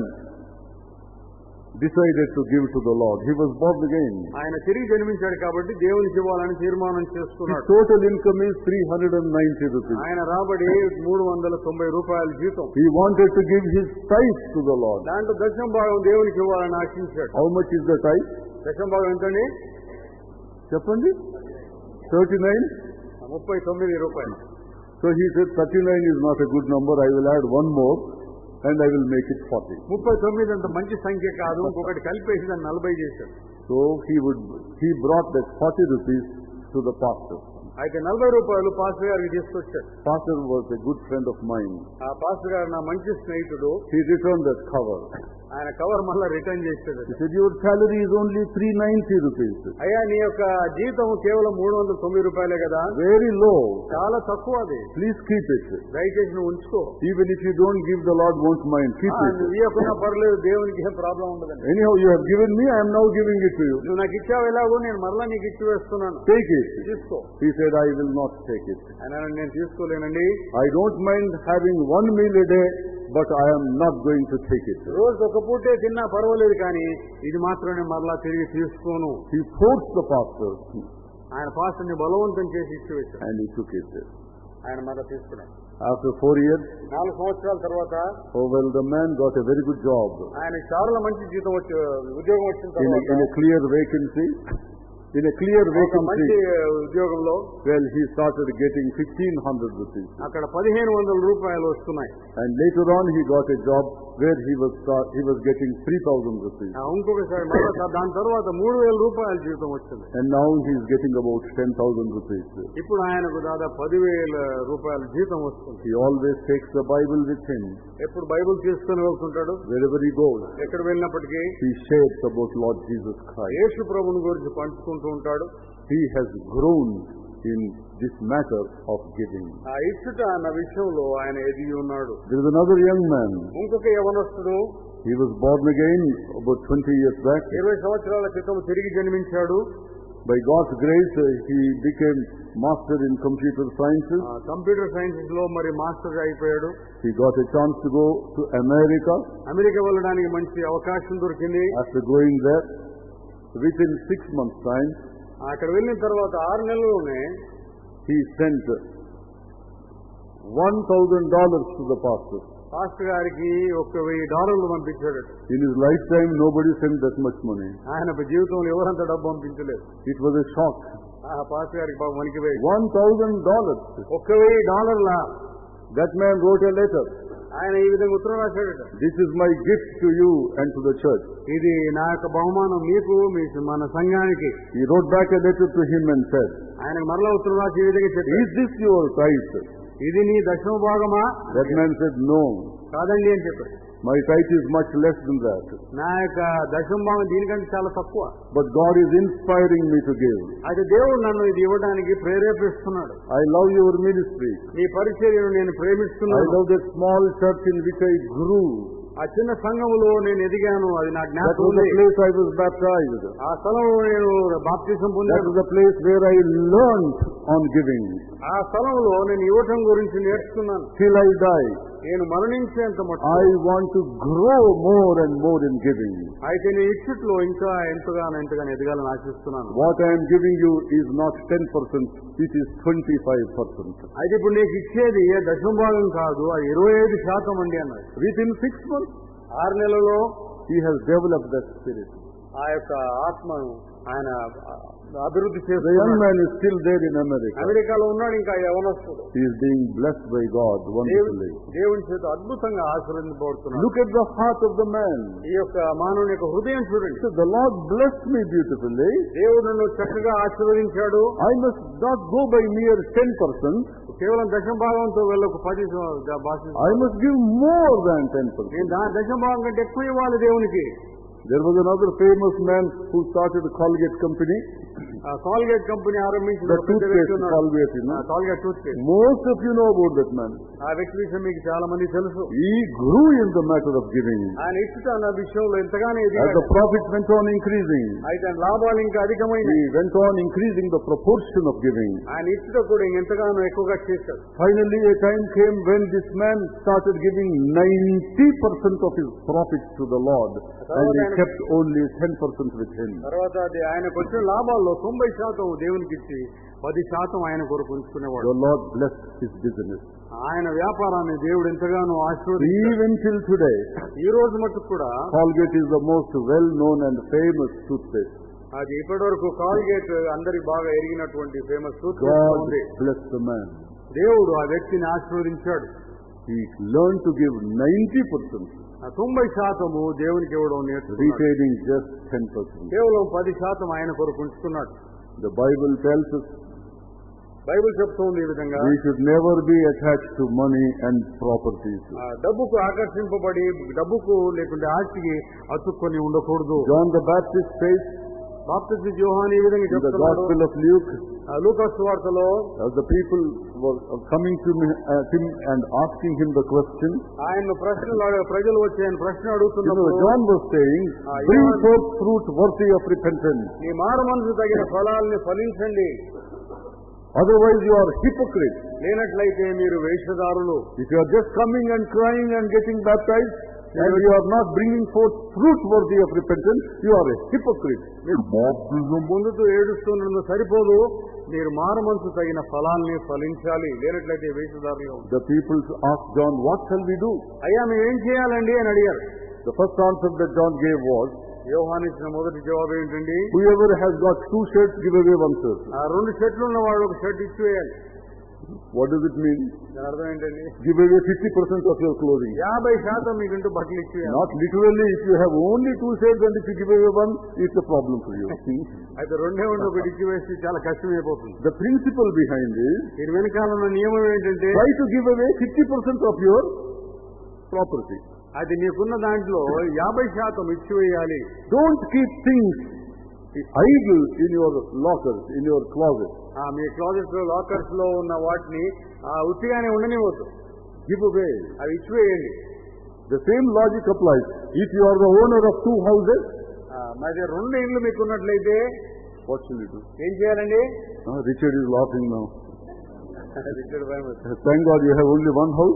Speaker 2: decided to give to the Lord. He was born again.
Speaker 1: ఆయన తిరిగి జన్మించాడు కాబట్టి దేవునికి ఇవ్వాలని తీర్మానం
Speaker 2: His
Speaker 1: చేసుకున్నాడు.
Speaker 2: total income is three hundred ninety rupees.
Speaker 1: ఆయన రాబడి మూడు వందల తొంభై రూపాయల జీతం.
Speaker 2: He wanted to give his tithe to the Lord.
Speaker 1: దాంట్లో దశమ భాగం దేవునికి ఇవ్వాలని ఆశించాడు.
Speaker 2: How much is the tithe?
Speaker 1: దశమ భాగం ఎంతండి?
Speaker 2: చెప్పండి. thirty-nine?
Speaker 1: ముప్పై తొమ్మిది రూపాయలు.
Speaker 2: So he said thirty-nine is not a good number. I will add one more and I will make it forty.
Speaker 1: ముప్పై తొమ్మిది అంత మంచి సంఖ్య కాదు, ఇంకొకటి కలిపేసి దాన్ని నలభై చేశాడు.
Speaker 2: So he would he brought that forty rupees to the pastor.
Speaker 1: అయితే నలభై రూపాయలు పాస్టర్ గారికి తీసుకొచ్చాడు.
Speaker 2: Pastor was a good friend of mine.
Speaker 1: ఆ పాస్టర్ గారు నా మంచి స్నేహితుడు.
Speaker 2: He returned that cover.
Speaker 1: ఆయన కవర్ మళ్ళా రిటర్న్ చేశాడు.
Speaker 2: He said, your salary is only three ninety rupees.
Speaker 1: అయ్యా నీ యొక్క జీతం కేవలం మూడు వందల తొమ్మిది రూపాయలే కదా.
Speaker 2: Very low.
Speaker 1: చాలా తక్కువ అది.
Speaker 2: Please keep it.
Speaker 1: దయచేసి నువ్వు ఉంచుకో.
Speaker 2: Even if you don't give, the Lord won't mind. Keep it.
Speaker 1: నువ్వు ఇవ్వకున్నా పర్లేదు, దేవునికి ఏం ప్రాబ్లం ఉండదండి.
Speaker 2: Anyhow, you have given me, I am now giving it to you.
Speaker 1: నువ్వు నాకు ఇచ్చావు ఎలాగో నేను మరలా నీకు ఇచ్చి వేస్తున్నాను.
Speaker 2: Take it.
Speaker 1: తీసుకో.
Speaker 2: He said, I will not take it.
Speaker 1: ఆయన నేను తీసుకోలేనండి.
Speaker 2: I don't mind having one meal a day, but I am not going to take it.
Speaker 1: రోజు ఒక పూటే తిన్నా పర్వాలేదు, కానీ ఇది మాత్రమే మరలా తిరిగి తీసుకోను.
Speaker 2: He forced the pastor.
Speaker 1: ఆయన పాస్టర్ని బలవంతం చేసి ఇచ్చి వేశాడు.
Speaker 2: And he took it.
Speaker 1: ఆయన మరలా తీసుకున్నాడు.
Speaker 2: After four years,
Speaker 1: నాలుగు సంవత్సరాల తర్వాత
Speaker 2: oh well, the man got a very good job.
Speaker 1: ఆయన చాలా మంచి జీతం వచ్చి ఉద్యోగం వచ్చిన
Speaker 2: In a, in a
Speaker 1: తర్వాత
Speaker 2: clear vacancy. In a clear
Speaker 1: ఒక మంచి
Speaker 2: vacancy.
Speaker 1: ఉద్యోగంలో
Speaker 2: Well, he started getting fifteen hundred rupees.
Speaker 1: అక్కడ పదిహేను వందల రూపాయలు వస్తున్నాయి.
Speaker 2: And later on, he got a job where he was start, he was getting three thousand rupees.
Speaker 1: ఆ ఇంకొకసారి మరలా దాని తర్వాత మూడు వేల రూపాయల జీతం వచ్చింది.
Speaker 2: And now he is getting about ten thousand rupees.
Speaker 1: ఇప్పుడు ఆయనకు దాదాపు పదివేల రూపాయల జీతం వస్తుంది.
Speaker 2: He always takes the Bible with him.
Speaker 1: ఎప్పుడు బైబిల్ తీసుకుని వెళ్తుంటాడు.
Speaker 2: Wherever he goes,
Speaker 1: ఎక్కడ వెళ్ళినప్పటికీ
Speaker 2: he shares about Lord Jesus Christ.
Speaker 1: యేసు ప్రభువుని గురించి పంచుకుంటూ ఉంటాడు.
Speaker 2: He has grown in this matter of giving.
Speaker 1: ఆ ఇచ్చుట అన్న విషయంలో ఆయన ఎదిగి ఉన్నాడు.
Speaker 2: There is another young man.
Speaker 1: ఇంకొక యవనస్తుడు.
Speaker 2: He was born again about twenty years back.
Speaker 1: ఇరవై సంవత్సరాల క్రితం తిరిగి జన్మించాడు.
Speaker 2: By God's grace, uh, he became master in computer sciences.
Speaker 1: Computer sciences లో మరి మాస్టర్ అయిపోయాడు.
Speaker 2: He got a chance to go to America.
Speaker 1: America వెళ్ళడానికి మంచి అవకాశం దొరికింది.
Speaker 2: After going there, within six months' time,
Speaker 1: అక్కడ వెళ్ళిన తర్వాత ఆరు నెలల్లోనే
Speaker 2: he sent one thousand dollars to the pastor.
Speaker 1: Pastor గారికి ఒక వెయ్యి డాలర్లు పంపించాడు.
Speaker 2: In his lifetime, nobody sent that much money.
Speaker 1: ఆయన జీవితంలో ఎవరంత డబ్బు పంపించలేదు.
Speaker 2: It was a shock.
Speaker 1: ఆ పాస్టర్ గారికి బాగా వణికి పోయి
Speaker 2: One thousand dollars.
Speaker 1: ఒక్క వెయ్యి డాలర్ల.
Speaker 2: That man wrote a letter.
Speaker 1: ఆయన ఈ విధంగా ఉత్తరం రాశాడట.
Speaker 2: This is my gift to you and to the church.
Speaker 1: ఇది నా యొక్క బహుమానం మీకు, మీ మన సంఘానికి.
Speaker 2: He wrote back a letter to him and said,
Speaker 1: ఆయనకు మరలా ఉత్తరం రాసి ఈ విధంగా చెప్పాడు,
Speaker 2: is this your tithe?
Speaker 1: ఇది నీ దశమ భాగమా?
Speaker 2: That man said, no.
Speaker 1: కాదండి అని చెప్పాడు.
Speaker 2: My tithe is much less than that.
Speaker 1: నా యొక్క దశమ భాగం దీనికంటే చాలా తక్కువ.
Speaker 2: But God is inspiring me to give.
Speaker 1: అయితే దేవుడు నన్ను ఇది ఇవ్వడానికి ప్రేరేపిస్తున్నాడు.
Speaker 2: I love your ministry.
Speaker 1: నీ పరిచర్యను నేను
Speaker 2: I
Speaker 1: ప్రేమిస్తున్నాను.
Speaker 2: love that small church in which I grew.
Speaker 1: ఆ చిన్న సంఘములో నేను ఎదిగాను, అది నా
Speaker 2: That
Speaker 1: జ్ఞాపకం
Speaker 2: was the
Speaker 1: ఉంది.
Speaker 2: place I was baptized.
Speaker 1: ఆ స్థలంలో నేను బాప్తిసం
Speaker 2: That
Speaker 1: పొందాను.
Speaker 2: was the place where I learned on giving.
Speaker 1: ఆ స్థలంలో నేను ఇవ్వటం గురించి నేర్చుకున్నాను.
Speaker 2: Till I die,
Speaker 1: నేను మరణించేంత మటుకు
Speaker 2: I want to grow more and more in giving.
Speaker 1: అయితే నేను ఇచ్చట్లో ఇంకా ఎంతగానో ఎంతగానో ఎదగాలని ఆశిస్తున్నాను.
Speaker 2: What I am giving you is not ten percent, it is twenty-five percent.
Speaker 1: అయితే ఇప్పుడు నీకు ఇచ్చేది దశమ భాగం కాదు, అది ఇరవై ఐదు శాతం అండి అన్నాడు.
Speaker 2: Within six months,
Speaker 1: ఆరు నెలల్లో
Speaker 2: he has developed that spirit.
Speaker 1: ఆ యొక్క ఆత్మను ఆయన అభివృద్ధి
Speaker 2: The
Speaker 1: చేస్తున్నాడు.
Speaker 2: young man is still there in America.
Speaker 1: అమెరికాలో ఉన్నాడు ఇంకా యవనస్తుడు.
Speaker 2: He is being blessed by God wonderfully.
Speaker 1: దేవుని చేత అద్భుతంగా ఆశీర్వదించబడుతున్నాడు.
Speaker 2: Look at the heart of the man.
Speaker 1: ఈ యొక్క మానవుని యొక్క హృదయం చూడండి.
Speaker 2: So the Lord blessed me beautifully.
Speaker 1: దేవుడు నన్ను చక్కగా ఆశీర్వదించాడు.
Speaker 2: I must not go by mere ten percent.
Speaker 1: కేవలం దశమ భాగంతో వెళ్ళకు పది భాష
Speaker 2: I must give more than ten percent.
Speaker 1: నేను దా- దశమ భాగం కంటే ఎక్కువ ఇవ్వాలి దేవునికి.
Speaker 2: There was another famous man who started a Colgate company.
Speaker 1: Colgate company ఆరంభించిన
Speaker 2: The
Speaker 1: ఒక పెద్ద వ్యక్తి
Speaker 2: toothpaste
Speaker 1: ఉన్నాడు.
Speaker 2: Colgate, you know.
Speaker 1: Colgate toothpaste.
Speaker 2: Most of you know about that man.
Speaker 1: ఆ వ్యక్తి విషయం మీకు చాలా మంది తెలుసు.
Speaker 2: He grew in the matter of giving.
Speaker 1: ఆయన ఇచ్చుట అన్న విషయంలో ఎంతగానో
Speaker 2: As
Speaker 1: ఎదిగాడు.
Speaker 2: the profits went on increasing,
Speaker 1: అయితే ఆయన లాభాలు ఇంకా అధికమైన
Speaker 2: he went on increasing the proportion of giving.
Speaker 1: ఆయన ఇచ్చుట కూడా ఎంతగానో ఎక్కువగా చేశాడు.
Speaker 2: Finally, a time came when this man started giving ninety percent of his profits to the Lord, and he kept only ten percent with him.
Speaker 1: తర్వాత అది ఆయనకు వచ్చిన లాభాల్లో తొంభై శాతం దేవునికి ఇచ్చి పది శాతం ఆయన కొరకు ఉంచుకునేవాడు.
Speaker 2: The Lord blessed his business.
Speaker 1: ఆయన వ్యాపారాన్ని దేవుడు ఎంతగానో ఆశీర్వదించాడు.
Speaker 2: Even till today,
Speaker 1: ఈ రోజు మటుకు కూడా
Speaker 2: Colgate is the most well-known and famous toothpaste.
Speaker 1: అది ఇప్పటి వరకు కాల్గేట్ అందరికి బాగా ఎరిగినటువంటి ఫేమస్ టూత్ పేస్ట్
Speaker 2: God
Speaker 1: ఉంది.
Speaker 2: blessed the man.
Speaker 1: దేవుడు ఆ వ్యక్తిని ఆశీర్వదించాడు.
Speaker 2: He learned to give ninety percent,
Speaker 1: ఆ తొంభై శాతము దేవునికి ఇవ్వడం నేర్చుకున్నాడు.
Speaker 2: retaining just ten percent.
Speaker 1: కేవలం పది శాతం ఆయన కొరకు ఉంచుకున్నాడు.
Speaker 2: The Bible tells us
Speaker 1: Bible చెప్తోంది ఈ విధంగా
Speaker 2: we should never be attached to money and properties.
Speaker 1: ఆ డబ్బుకు ఆకర్షింపబడి డబ్బుకు లేకుంటే ఆస్తికి అతుక్కొని ఉండకూడదు.
Speaker 2: John the Baptist says
Speaker 1: బాప్తిస్మ యోహాను ఈ విధంగా
Speaker 2: in the
Speaker 1: చెప్తున్నాడు.
Speaker 2: Gospel of Luke,
Speaker 1: ఆ లూకాసు వార్తలో
Speaker 2: as the people were coming to me- uh, him and asking him the question,
Speaker 1: ఆయన ప్రశ్నలు అడగ- ప్రజలు వచ్చి ఆయన ప్రశ్న
Speaker 2: you know,
Speaker 1: అడుగుతున్నప్పుడు
Speaker 2: John was saying,
Speaker 1: Ah,
Speaker 2: bring
Speaker 1: John-
Speaker 2: forth fruit worthy of repentance.
Speaker 1: నీ మారు మనసు తగిన ఫలాల్ని ఫలించండి,
Speaker 2: Otherwise you are hypocrite.
Speaker 1: లేనట్లయితే మీరు వేషధారులు.
Speaker 2: If you are just coming and crying and getting baptized, and you are not bringing forth fruit worthy of repentance, you are a hypocrite.
Speaker 1: మీరు బాప్తిజం పొందుతూ ఏడుస్తున్నందు సరిపోదు, మీరు మారు మనసు తగిన ఫలాల్ని ఫలించాలి, లేనట్లయితే వేషధారులు.
Speaker 2: The people asked John, what shall we do?
Speaker 1: అయ్యా మేము ఏం చేయాలండి అని అడిగారు.
Speaker 2: The first answer that John gave was,
Speaker 1: యోహాను ఇచ్చిన మొదటి జవాబు ఏంటండి?
Speaker 2: whoever has got two shirts, give away one shirt.
Speaker 1: ఆ రెండు షర్ట్లు ఉన్న వాడు ఒక షర్ట్ ఇచ్చివేయాలి.
Speaker 2: What does it mean?
Speaker 1: దాని అర్థం ఏంటండి?
Speaker 2: Give away fifty percent of your clothing.
Speaker 1: యాభై శాతం మీకుంటూ బట్టలు ఇచ్చివేయాలి.
Speaker 2: Not literally, if you have only two shirts and if you give away one, it's a problem for you.
Speaker 1: అయితే రెండే ఉండి ఒకటి ఇచ్చివేస్తే చాలా కష్టమైపోతుంది.
Speaker 2: The principle behind is,
Speaker 1: దీని వెనకాల ఉన్న నియమం ఏంటంటే
Speaker 2: try to give away fifty percent of your property.
Speaker 1: అది నీకున్న దాంట్లో యాభై శాతం ఇచ్చివేయాలి.
Speaker 2: Don't keep things idle in your lockers, in your closet.
Speaker 1: ఆ మీ క్లాజెట్ లాకర్స్ లో ఉన్న వాటిని ఆ ఉత్తిగానే ఉండనివ్వద్దు,
Speaker 2: Give away.
Speaker 1: అవి ఇచ్చివేయండి.
Speaker 2: The same logic applies. If you are the owner of two houses,
Speaker 1: ఆ, మరి రెండు ఇండ్లు మీకున్నట్లయితే
Speaker 2: what shall you do?
Speaker 1: ఏం చేయాలండి?
Speaker 2: Ah, Richard is laughing now.
Speaker 1: Richard భయం వస్తుంది.
Speaker 2: Thank God you have only one house.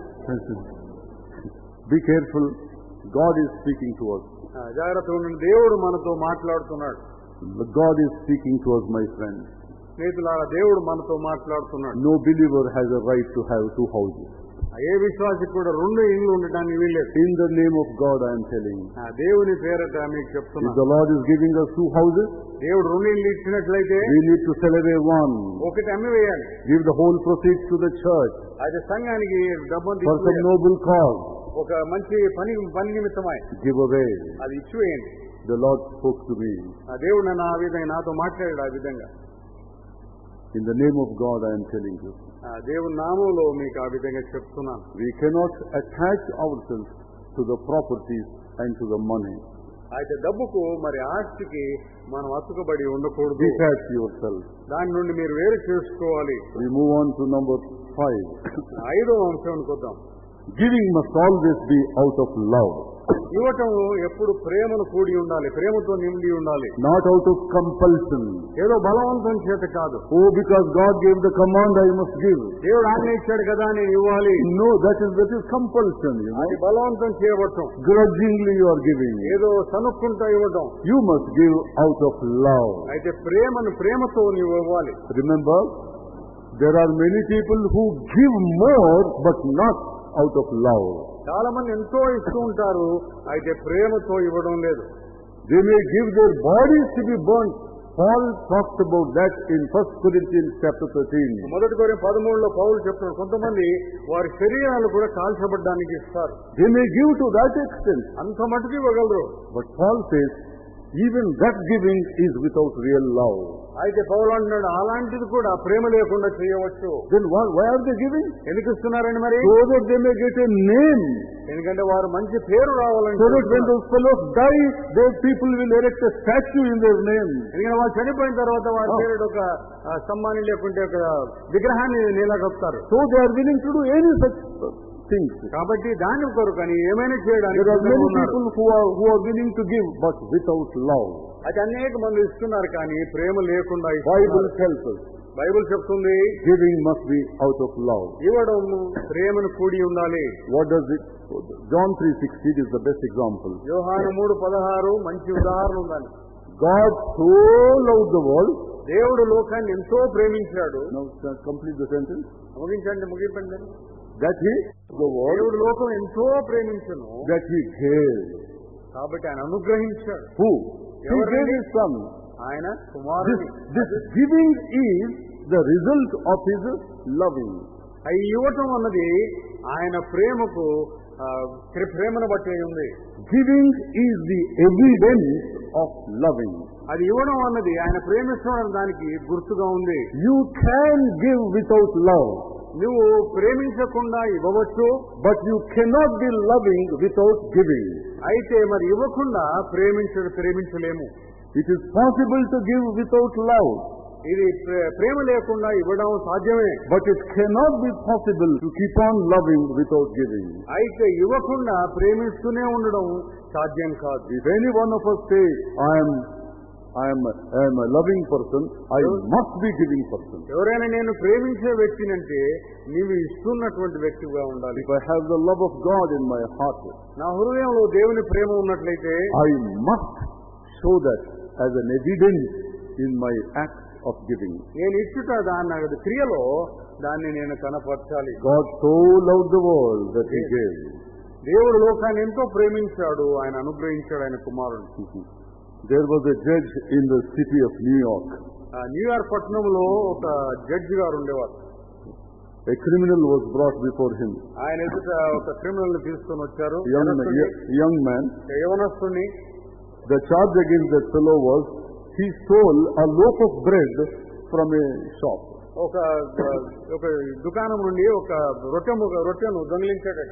Speaker 2: Be careful. God is speaking to us.
Speaker 1: ఆ, జాగ్రత్త ఉండండి, దేవుడు మనతో మాట్లాడుతున్నాడు.
Speaker 2: God is speaking to us, my friends.
Speaker 1: స్నేహితులారా, దేవుడు మనతో మాట్లాడుతున్నాడు.
Speaker 2: No believer has a right to have two houses.
Speaker 1: ఆ, ఏ విశ్వాసికి కూడా రెండు ఇండ్లు ఉండటానికి వీల్లేదు.
Speaker 2: In the name of God, I am telling you.
Speaker 1: ఆ, దేవుని పేరట మీకు
Speaker 2: If
Speaker 1: చెప్తున్నాను,
Speaker 2: the Lord is giving us two houses,
Speaker 1: దేవుడు రెండు ఇండ్లు ఇచ్చినట్లయితే
Speaker 2: we need to sell away one.
Speaker 1: ఒకటి అమ్మి వేయాలి.
Speaker 2: Give the whole proceeds to the church
Speaker 1: అది సంఘానికి డబ్బును
Speaker 2: for some
Speaker 1: తీసుకువేయాలి.
Speaker 2: noble cause.
Speaker 1: ఒక మంచి పని పని నిమిత్తమై
Speaker 2: Give away.
Speaker 1: అది ఇచ్చివేయండి.
Speaker 2: The Lord spoke to me.
Speaker 1: ఆ దేవుడు నన్ను ఆ విధంగా నాతో మాట్లాడాడు. ఆ విధంగా
Speaker 2: In the name of God, I am telling you.
Speaker 1: ఆ దేవుని నామంలో మీకు ఆ విధంగా చెప్తున్నాను.
Speaker 2: We cannot attach ourselves to the properties and to the money.
Speaker 1: అయితే డబ్బుకు మరి ఆస్తికి మనం అతుకబడి ఉండకూడదు.
Speaker 2: Detach yourself.
Speaker 1: దాని నుండి మీరు వేరు చేసుకోవాలి.
Speaker 2: We move on to number five.
Speaker 1: ఐదో అంశానికి వద్దాం.
Speaker 2: Giving must always be out of love,
Speaker 1: ఇవ్వటం ఎప్పుడు ప్రేమను కూడి ఉండాలి, ప్రేమతో నిండి ఉండాలి,
Speaker 2: not out of compulsion.
Speaker 1: ఏదో బలవంతం చేత కాదు.
Speaker 2: Oh, because God gave the command, I must give.
Speaker 1: దేవుడు ఆజ్ఞ ఇచ్చాడు కదా నేను ఇవ్వాలి.
Speaker 2: No, that is that is compulsion. You know,
Speaker 1: అది బలవంతం చేయవటం,
Speaker 2: grudgingly you are giving.
Speaker 1: ఏదో సనుక్కుంటా ఇవ్వటం.
Speaker 2: You must give out of love.
Speaker 1: అయితే ప్రేమను ప్రేమతో నీవు ఇవ్వాలి.
Speaker 2: Remember, there are many people who give more but not out of love.
Speaker 1: చాలా మంది ఎంతో ఇస్తూ ఉంటారు, అయితే ప్రేమతో ఇవ్వడం లేదు.
Speaker 2: They may give their bodies to be burnt. Paul talked about that in First Corinthians chapter thirteen.
Speaker 1: మొదటి కొరింథీ పదమూడులో పౌలు చెప్తున్నాడు, కొంతమంది వారి శరీరాలు కూడా కాల్చబడ్డానికి ఇస్తారు.
Speaker 2: They may give to that extent.
Speaker 1: అంత మటుకు ఇవ్వగలరు.
Speaker 2: But Paul says, even that giving is without real love.
Speaker 1: అయితే పౌలు అంటున్నాడు, అలాంటిది కూడా ప్రేమ లేకుండా చేయవచ్చు.
Speaker 2: Then why, why are they giving?
Speaker 1: ఎందుకు ఇస్తున్నారండి మరి?
Speaker 2: So that they may get a name.
Speaker 1: ఎందుకంటే వారు మంచి పేరు రావాలని.
Speaker 2: So that when those fellows die, those people will erect a statue in their name.
Speaker 1: ఎందుకంటే వాళ్ళు చనిపోయిన తర్వాత వారి పేరు ఒక స్తంభాన్ని లేకుంటే ఒక విగ్రహాన్ని నీలగొప్తారు.
Speaker 2: So they are willing to do any such things.
Speaker 1: కాబట్టి దాని కొరకు అని ఏమైనా చేయడానికి
Speaker 2: There are many people who are who are willing to give but without love.
Speaker 1: అది అనేక మంది ఇస్తున్నారు కానీ ప్రేమ లేకుండా.
Speaker 2: Bible tells us
Speaker 1: బైబిల్ చెప్తుంది,
Speaker 2: giving must be out of love.
Speaker 1: ఇవ్వడం ప్రేమను కూడి ఉండాలి.
Speaker 2: What does it? John three sixteen is the best example.
Speaker 1: యోహాను మూడు పదహారు మంచి ఉదాహరణ ఉందని.
Speaker 2: God so loved the world.
Speaker 1: దేవుడు లోకాన్ని ఎంతో ప్రేమించాడు.
Speaker 2: Now complete the sentence.
Speaker 1: ముగించండి, ముగించండి.
Speaker 2: That he the world.
Speaker 1: దేవుడు లోకం ఎంతో ప్రేమించును.
Speaker 2: That he gave.
Speaker 1: కాబట్టి ఆయన అనుగ్రహించాడు.
Speaker 2: Who? He gave his son.
Speaker 1: ఆయన కుమారుని.
Speaker 2: This, this giving is the result of his loving.
Speaker 1: అవి ఇవ్వటం అన్నది ఆయన ప్రేమకు ప్రేమను బట్టి ఉంది.
Speaker 2: Giving is the evidence of loving.
Speaker 1: అది ఇవ్వడం అన్నది ఆయన ప్రేమిస్తున్న దానికి గుర్తుగా ఉంది.
Speaker 2: You can give without love.
Speaker 1: నువ్వు ప్రేమించకుండా ఇవ్వవచ్చు,
Speaker 2: but you cannot be loving without giving.
Speaker 1: అయితే మరి ఇవ్వకుండా ప్రేమించ ప్రేమించలేము.
Speaker 2: It is possible to give without love.
Speaker 1: ఇది ప్రేమ లేకుండా ఇవ్వడం సాధ్యమే.
Speaker 2: But it cannot be possible to keep on loving without giving.
Speaker 1: అయితే ఇవ్వకుండా ప్రేమిస్తూనే ఉండడం సాధ్యం కాదు.
Speaker 2: If any one of us say, I am I am, I am a loving person, I must be giving person.
Speaker 1: ఎవరైనా నేను ప్రేమించే వ్యక్తినంటే నీవు ఇస్తున్నటువంటి వ్యక్తిగా ఉండాలి.
Speaker 2: If I have the love of God in my heart,
Speaker 1: నా హృదయంలో దేవుని ప్రేమ ఉన్నట్లయితే
Speaker 2: I must show that as an evidence in my act of giving.
Speaker 1: నేను ఇచ్చుట దాని క్రియలో దాన్ని నేను కనపరచాలి.
Speaker 2: God so loved the world that he gave.
Speaker 1: దేవుడు లోకాన్ని ఎంతో ప్రేమించాడు, ఆయన అనుగ్రహించాడు ఆయన కుమారుడు.
Speaker 2: There was a judge in the city of New York.
Speaker 1: New York పట్టణంలో ఒక జడ్జి గారు ఉండేవారు.
Speaker 2: A criminal was brought before him.
Speaker 1: ఆయన ఎదుట ఒక క్రిమినల్ ని తీసుకొని వచ్చారు.
Speaker 2: Young, young man.
Speaker 1: యవనస్తుని.
Speaker 2: The charge against that fellow was he stole a loaf of bread from a shop.
Speaker 1: ఒక ఒక దుకాణం నుండి ఒక రొట్టె రొట్టెను దొంగిలించాడట.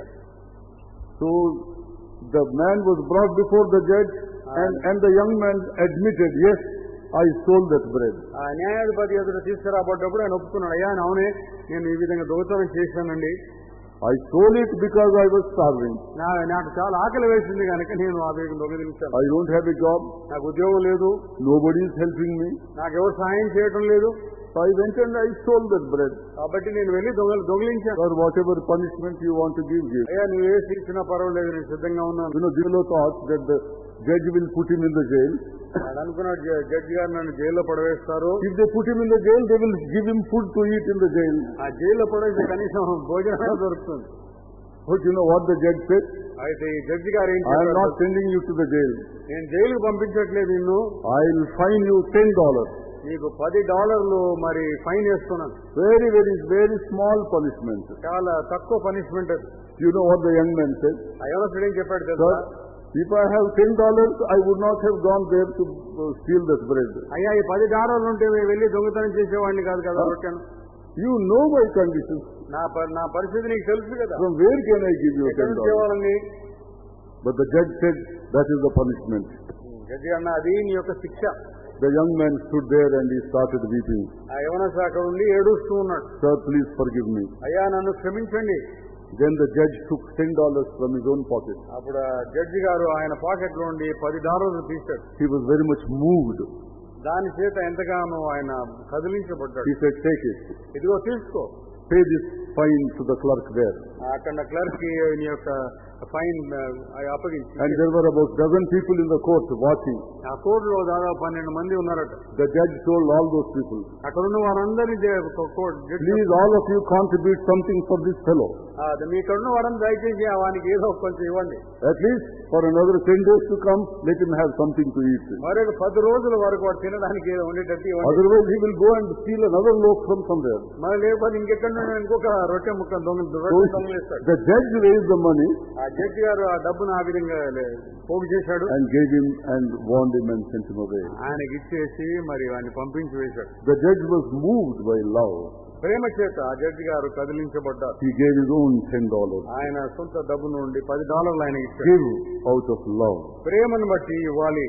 Speaker 2: So the man was brought before the judge. And, and the young man admitted, yes, I stole that bread.
Speaker 1: ఆ న్యాయాధిపతి ఎదుట తీసుకురాబడ్డప్పుడు ఆయన ఒప్పుకున్నాడు, అయ్యా అవునే నేను ఈ విధంగా దొంగతనం చేశానండి.
Speaker 2: I stole it because I was starving.
Speaker 1: నా నాకు చాలా ఆకలి వేసింది కనుక నేను ఆ విధంగా దొంగలించాను.
Speaker 2: I don't have a job.
Speaker 1: నాకు ఉద్యోగం లేదు.
Speaker 2: Nobody is helping me.
Speaker 1: నాకు ఎవరు సహాయం చేయడం లేదు.
Speaker 2: So I went and I stole that bread.
Speaker 1: కాబట్టి నేను వెళ్ళి దొంగలు దొంగిలించాను.
Speaker 2: Or whatever punishment you want to give, give.
Speaker 1: అయ్యా నువ్వు ఏ శిక్షణ పర్వాలేదు, నేను సిద్ధంగా ఉన్నాను.
Speaker 2: You know, Dilo thought that the judge will put him in the jail.
Speaker 1: అనుకున్నాడు జడ్జి గారు నన్ను జైల్లో పడవేస్తారు.
Speaker 2: If they put him in the jail, they will give him food to eat in the jail.
Speaker 1: ఆ జైల్లో పడవేసి కనీసం భోజనం దొరుకుతుంది.
Speaker 2: But you know what the judge said?
Speaker 1: అయితే ఈ జడ్జి గారు ఏం
Speaker 2: I am not sending you to the jail.
Speaker 1: నేను జైలుకు పంపించట్లేదు నిన్ను.
Speaker 2: I will fine you ten dollars.
Speaker 1: నీకు పది డాలర్లు మరి ఫైన్ వేస్తున్నాను.
Speaker 2: Very, very, very small punishment.
Speaker 1: చాలా తక్కువ పనిష్మెంట్ అది.
Speaker 2: You know what the young man said?
Speaker 1: ఆ యవనస్తుడు ఏం చెప్పాడు తెలుసా?
Speaker 2: If I have ten dollars, I would not have gone there to steal that bread.
Speaker 1: అయ్యా ఈ పది డాలర్లు ఉంటే వెళ్ళి దొంగతనం చేసేవాడిని కాదు కదా రొట్టెను.
Speaker 2: You know my condition.
Speaker 1: నా నా పరిస్థితి నీకు తెలుసు కదా.
Speaker 2: From where can I give you ten dollars? But the judge said that is the punishment.
Speaker 1: Judge అన్న అది నీ యొక్క శిక్ష.
Speaker 2: The young man stood there and he started weeping.
Speaker 1: ఆ యవనస్తుడు అక్కడ ఉండి ఏడుస్తూ ఉన్నాడు.
Speaker 2: Sir, please forgive me.
Speaker 1: అయ్యా నన్ను క్షమించండి.
Speaker 2: Then the judge took ten dollars from his own pocket.
Speaker 1: అప్పుడు ఆ జడ్జి గారు ఆయన పాకెట్ లో నుండి పది డాలర్లు తీశాడు.
Speaker 2: He was very much moved.
Speaker 1: దాని చేత ఎంతగానో ఆయన కదిలించబడ్డాడు.
Speaker 2: He said, take it.
Speaker 1: ఇదిగో తీసుకో.
Speaker 2: Pay this fine to the clerk there.
Speaker 1: అక్కడ క్లర్క్ కి నీ యొక్క ఫైన్ అప్పగించి.
Speaker 2: And there were about dozen people in the court watching.
Speaker 1: ఆ కోర్టులో దాదాపు పన్నెండు మంది ఉన్నారట.
Speaker 2: The judge told all those people,
Speaker 1: అక్కడ ఉన్న వారందరినీ
Speaker 2: please all of you contribute something for this fellow.
Speaker 1: మీ ఇక్కడ ఉన్న వారందరూ దయచేసి వానికి ఏదో కొంచెం ఇవ్వండి.
Speaker 2: At least for another ten days to come, let him have something to eat.
Speaker 1: మరొక పది రోజుల వరకు వాడు తినడానికి ఏదో ఉండేటట్టు ఇవ్వండి.
Speaker 2: Otherwise he will go and steal another loaf from somewhere.
Speaker 1: మరి లేకపోతే ఇంకెక్కడ ఇంకొక రొట్టె ముక్క దొంగ రొట్టె దొంగలిస్తాడు.
Speaker 2: The judge raised the money.
Speaker 1: ఆ జడ్జి గారు ఆ డబ్బును ఆ విధంగా పోగు చేశాడు.
Speaker 2: And gave him and warned him and sent him away.
Speaker 1: ఆయనకి ఇచ్చేసి మరి వాడిని పంపించి వేశాడు.
Speaker 2: The judge was moved by love.
Speaker 1: ప్రేమ చేత ఆ జడ్జి గారు కదిలించబడ్డారు.
Speaker 2: He gave his own ten dollars.
Speaker 1: ఆయన సొంత డబ్బు నుండి పది డాలర్లు ఆయన ఇచ్చాడు.
Speaker 2: Give out of love.
Speaker 1: ప్రేమను బట్టి ఇవ్వాలి.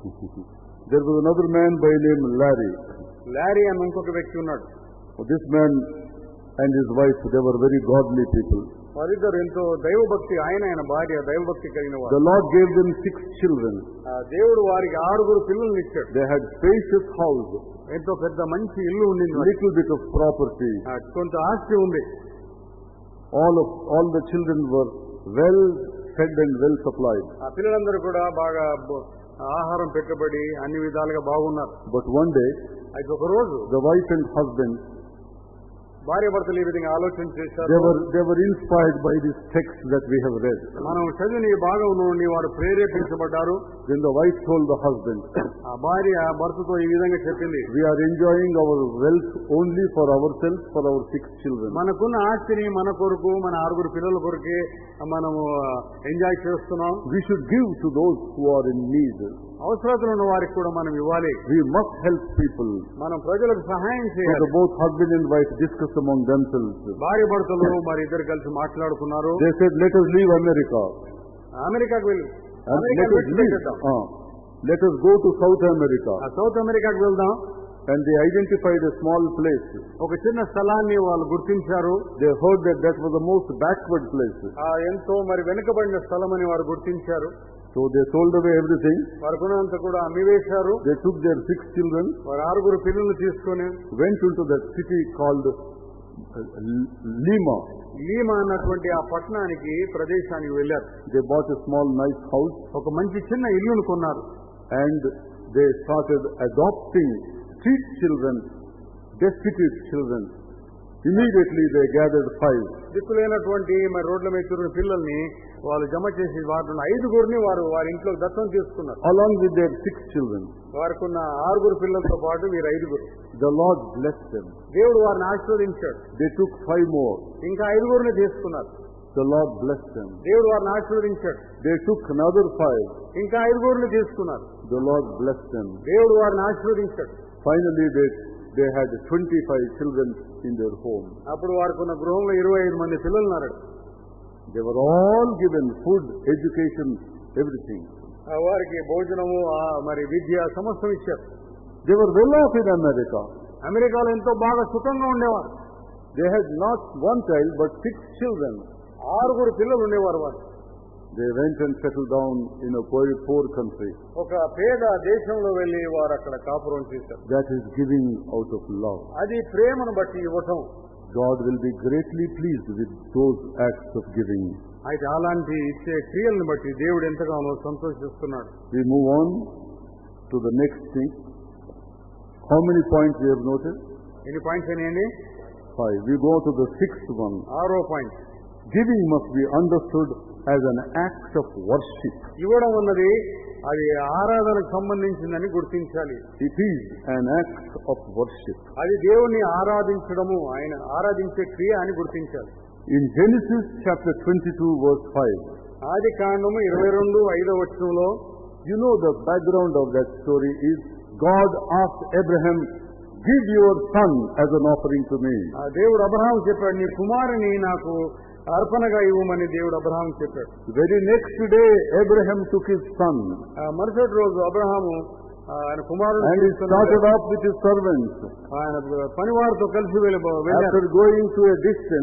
Speaker 2: There was another man by name Larry.
Speaker 1: Larry అని ఇంకొక వ్యక్తి ఉన్నాడు.
Speaker 2: This man and his wife, they were very godly people.
Speaker 1: వారిద్దరు ఎంతో దైవభక్తి, ఆయన ఆయన భార్య దైవభక్తి కలిగిన వారు.
Speaker 2: The Lord gave them six children.
Speaker 1: దేవుడు వారికి ఆరుగురు పిల్లల్ని ఇచ్చాడు.
Speaker 2: They had spacious house.
Speaker 1: ఎంతో పెద్ద మంచి ఇల్లు ఉండింది.
Speaker 2: Little bit of property.
Speaker 1: కొంత ఆస్తి ఉంది.
Speaker 2: All of all the children were well fed and well supplied.
Speaker 1: ఆ పిల్లలందరూ కూడా బాగా ఆహారం పెట్టబడి అన్ని విధాలుగా బాగున్నారు.
Speaker 2: But one day,
Speaker 1: అయితే ఒక రోజు
Speaker 2: the wife and husband,
Speaker 1: భార్య భర్తలు ఈ విధంగా ఆలోచన చేశారు.
Speaker 2: They were they were inspired by this text that we have read.
Speaker 1: మనం చదివిన ఈ భాగం నుండి వారు ప్రేరేపించబడ్డారు.
Speaker 2: Then the wife told the husband,
Speaker 1: ఆ భార్య భర్తతో ఈ విధంగా చెప్పింది,
Speaker 2: we are enjoying our wealth only for ourselves, for our six children.
Speaker 1: మనకున్న ఆస్తిని మన కొరకు, మన ఆరుగురు పిల్లల కొరకే మనము ఎంజాయ్ చేస్తున్నాం.
Speaker 2: We should give to those who are in need.
Speaker 1: అవసరతలు ఉన్న వారికి కూడా మనం ఇవ్వాలి.
Speaker 2: We must help people.
Speaker 1: మనం ప్రజలకు సహాయం చేయాలి.
Speaker 2: So both husband and wife discussed among themselves.
Speaker 1: భార్య భర్తలు మరి ఇద్దరు కలిసి మాట్లాడుకున్నారు.
Speaker 2: They said, let us leave America.
Speaker 1: అమెరికాకు వెళ్ళి
Speaker 2: let us leave. Uh, let us go to South America.
Speaker 1: South అమెరికాకు వెళ్దాం.
Speaker 2: And they identified a small place.
Speaker 1: ఒక చిన్న స్థలాన్ని వాళ్ళు గుర్తించారు.
Speaker 2: They heard that that was the most backward place.
Speaker 1: ఎంతో మరి వెనుకబడిన స్థలం అని వారు గుర్తించారు.
Speaker 2: So they sold away everything.
Speaker 1: వారుకున్నంత కూడా అమ్మివేశారు.
Speaker 2: They took their six children.
Speaker 1: వారు ఆరుగురు పిల్లలు తీసుకొని
Speaker 2: went into that city called Lima.
Speaker 1: Lima అన్నటువంటి ఆ పట్టణానికి ప్రదేశానికి వెళ్ళారు.
Speaker 2: They bought a small nice house.
Speaker 1: ఒక మంచి చిన్న ఇల్లును కొన్నారు.
Speaker 2: And they started adopting street children, destitute children. Immediately they gathered five.
Speaker 1: దిక్కులేనటువంటి మరి రోడ్ల మీద తిరిగిన పిల్లల్ని వాళ్ళు జమ చేసి వారిని ఐదుగురిని వారు వారి ఇంట్లో దత్తం తీసుకున్నారు.
Speaker 2: Along with their six children.
Speaker 1: వారికున్న ఆరుగురు పిల్లలతో పాటు వీరు ఐదుగురు.
Speaker 2: The Lord blessed them.
Speaker 1: దేవుడు వారిని ఆశీర్వదించాడు.
Speaker 2: They took five more.
Speaker 1: ఇంకా ఐదుగురిని తీసుకున్నారు.
Speaker 2: The Lord blessed them.
Speaker 1: దేవుడు వారిని ఆశీర్వదించాడు.
Speaker 2: They took another five.
Speaker 1: ఇంకా ఐదుగురిని తీసుకున్నారు.
Speaker 2: The Lord blessed them.
Speaker 1: దేవుడు వారిని ఆశీర్వదించాడు.
Speaker 2: Finally they they had twenty-five children in their home.
Speaker 1: అప్పుడు వారికున్న గృహంలో ఇరవై ఐదు మంది పిల్లలు ఉన్నారు.
Speaker 2: They were all given food, education, everything.
Speaker 1: వారికి భోజనము మరి విద్య సమస్తం ఇచ్చారు.
Speaker 2: They were well off in America.
Speaker 1: అమెరికాలో ఎంతో బాగా సుఖంగా ఉండేవారు.
Speaker 2: They had not one child but six children.
Speaker 1: ఆరుగురు పిల్లలు ఉండేవారు వారు.
Speaker 2: They went and settled down in a very poor country.
Speaker 1: ఒక పేద దేశంలో వెళ్లి వారు అక్కడ కాపురం చేశారు.
Speaker 2: That is giving out of love.
Speaker 1: అది ప్రేమను బట్టి ఇవ్వటం.
Speaker 2: God will be greatly pleased with those acts of giving.
Speaker 1: అయితే అలాంటి ఇచ్చే క్రియలను బట్టి దేవుడు ఎంతగానో సంతోషిస్తున్నాడు.
Speaker 2: We move on to the next thing. How many points we have noted?
Speaker 1: ఎన్ని పాయింట్స్ అయినాయండి?
Speaker 2: Five. We go to the sixth one.
Speaker 1: ఆరో point.
Speaker 2: Giving must be understood as an act of worship.
Speaker 1: ఇవ్వడం అన్నది అది ఆరాధనకు సంబంధించిందని గుర్తించాలి.
Speaker 2: It is an act of worship.
Speaker 1: అది దేవుణ్ణి ఆరాధించడము, ఆయన ఆరాధించే క్రియ అని గుర్తించాలి.
Speaker 2: In Genesis chapter twenty-two verse five.
Speaker 1: ఆది కాండము ఇరవై రెండు ఐదవ వచనంలో,
Speaker 2: you know the background of that story is God asked Abraham, give your son as an offering to me.
Speaker 1: ఆ దేవుడు అబ్రహాము చెప్పాడు, నీ కుమారుని నాకు అర్పణగా ఇవ్వమని దేవుడు అబ్రహాము చెప్పాడు.
Speaker 2: Very next day Abraham took his son.
Speaker 1: మరుసటి రోజు అబ్రహాము ఆయన కుమారుడు
Speaker 2: and he started off with his servants.
Speaker 1: ఆయన పనివారితో కలిసి వెళ్ళి
Speaker 2: after going to a distance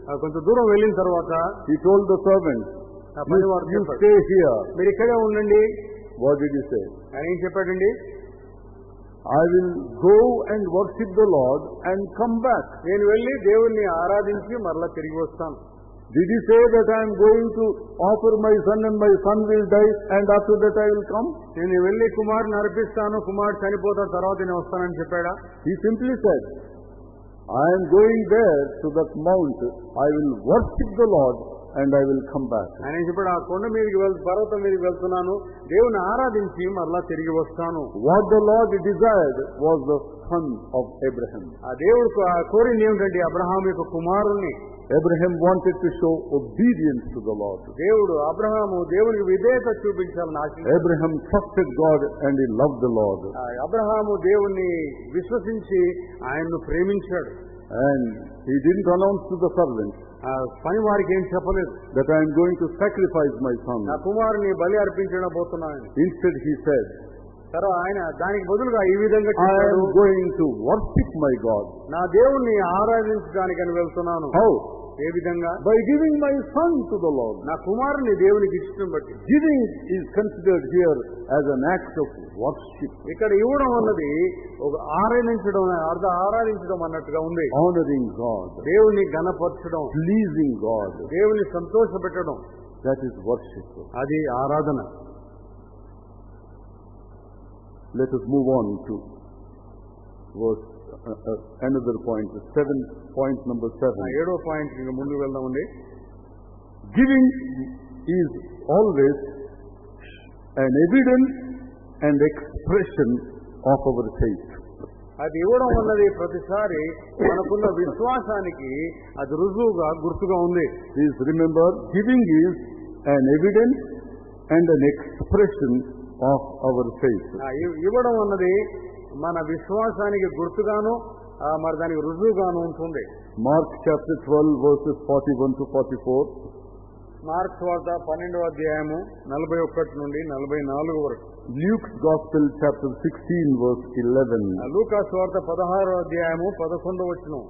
Speaker 1: కొంచెం దూరం వెళ్ళిన తర్వాత
Speaker 2: he told the servant, you, you stay here.
Speaker 1: మీరు ఇక్కడే ఉండండి.
Speaker 2: What did he say?
Speaker 1: ఆయన ఏం చెప్పాడండి?
Speaker 2: I will go and worship the Lord and come back.
Speaker 1: నేను వెళ్ళి దేవుణ్ణి ఆరాధించి మరలా తిరిగి వస్తాను.
Speaker 2: Did he say that I am going to offer my son and my son will die and after that I will come?
Speaker 1: నేను వెళ్ళి కుమారుని అర్పిస్తాను, కుమారుడు చనిపోతాను, తర్వాత నేను వస్తానని చెప్పాడా?
Speaker 2: He simply said, I am going there to that mount, I will worship the Lord and I will come back.
Speaker 1: ఆయన చెప్పాడు, ఆ కొండ మీదకి వెళ్ పర్వతం మీదకి వెళ్తున్నాను, దేవుని ఆరాధించి మరలా తిరిగి వస్తాను.
Speaker 2: What the Lord desired was the son of Abraham.
Speaker 1: ఆ దేవుడు కోరింది ఏమిటంటే అబ్రహాము యొక్క కుమారుణ్ణి.
Speaker 2: Abraham wanted to show obedience to the Lord.
Speaker 1: దేవుడు అబ్రహాము దేవునికి విధేయత చూపించాలని ఆశించాడు.
Speaker 2: Abraham trusted God and he loved the Lord.
Speaker 1: Abraham దేవుణ్ణి విశ్వసించి ఆయన్ను ప్రేమించాడు.
Speaker 2: And he didn't announce to the servant
Speaker 1: పని వారికి ఏం చెప్పలేదు
Speaker 2: that I am going to sacrifice my son.
Speaker 1: నా కుమారుని బలి అర్పించబోతున్నాను.
Speaker 2: Instead he said,
Speaker 1: తర్వాత ఆయన దానికి బదులుగా ఈ విధంగా
Speaker 2: I am going to worship my God.
Speaker 1: నా దేవుణ్ణి ఆరాధించడానికని వెళ్తున్నాను.
Speaker 2: How?
Speaker 1: ఏ విధంగా?
Speaker 2: By giving my son to the Lord.
Speaker 1: నా కుమారుని దేవునికి ఇష్టం బట్టి.
Speaker 2: Giving is considered here as an act of worship.
Speaker 1: ఇక్కడ ఇవ్వడం అన్నది ఒక ఆరాధించడం, అర్థ ఆరాధించడం అన్నట్టుగా ఉంది.
Speaker 2: Honoring God.
Speaker 1: దేవుని ఘనపరచడం,
Speaker 2: pleasing God.
Speaker 1: దేవుని సంతోషపెట్టడం.
Speaker 2: That is worship.
Speaker 1: అది ఆరాధన.
Speaker 2: Let us move on to verse uh, uh, another point, seven point number seven.
Speaker 1: ఏడో పాయింట్ ఇంకా ముందుకు వెళ్దామండి.
Speaker 2: Giving is always an evidence and expression of our faith.
Speaker 1: అది ఇవ్వడం అన్నది ప్రతిసారి మనకున్న విశ్వాసానికి అది రుజువుగా గుర్తుగా ఉంది.
Speaker 2: Please remember, giving is an evidence and an expression of our faith.
Speaker 1: ఇవ్వడం అన్నది మన విశ్వాసానికి గుర్తుగాను మరి దానికి రుజువుగాను ఉంటుంది.
Speaker 2: Mark chapter twelve verses forty-one to forty-four.
Speaker 1: Mark వార్త పన్నెండవ అధ్యాయము నలభై ఒకటి నుండి నలభై నాలుగు వరకు.
Speaker 2: Luke's Gospel chapter sixteen verse eleven.
Speaker 1: లూకా వార్త పదహారవ అధ్యాయము పదకొండవ వచనం.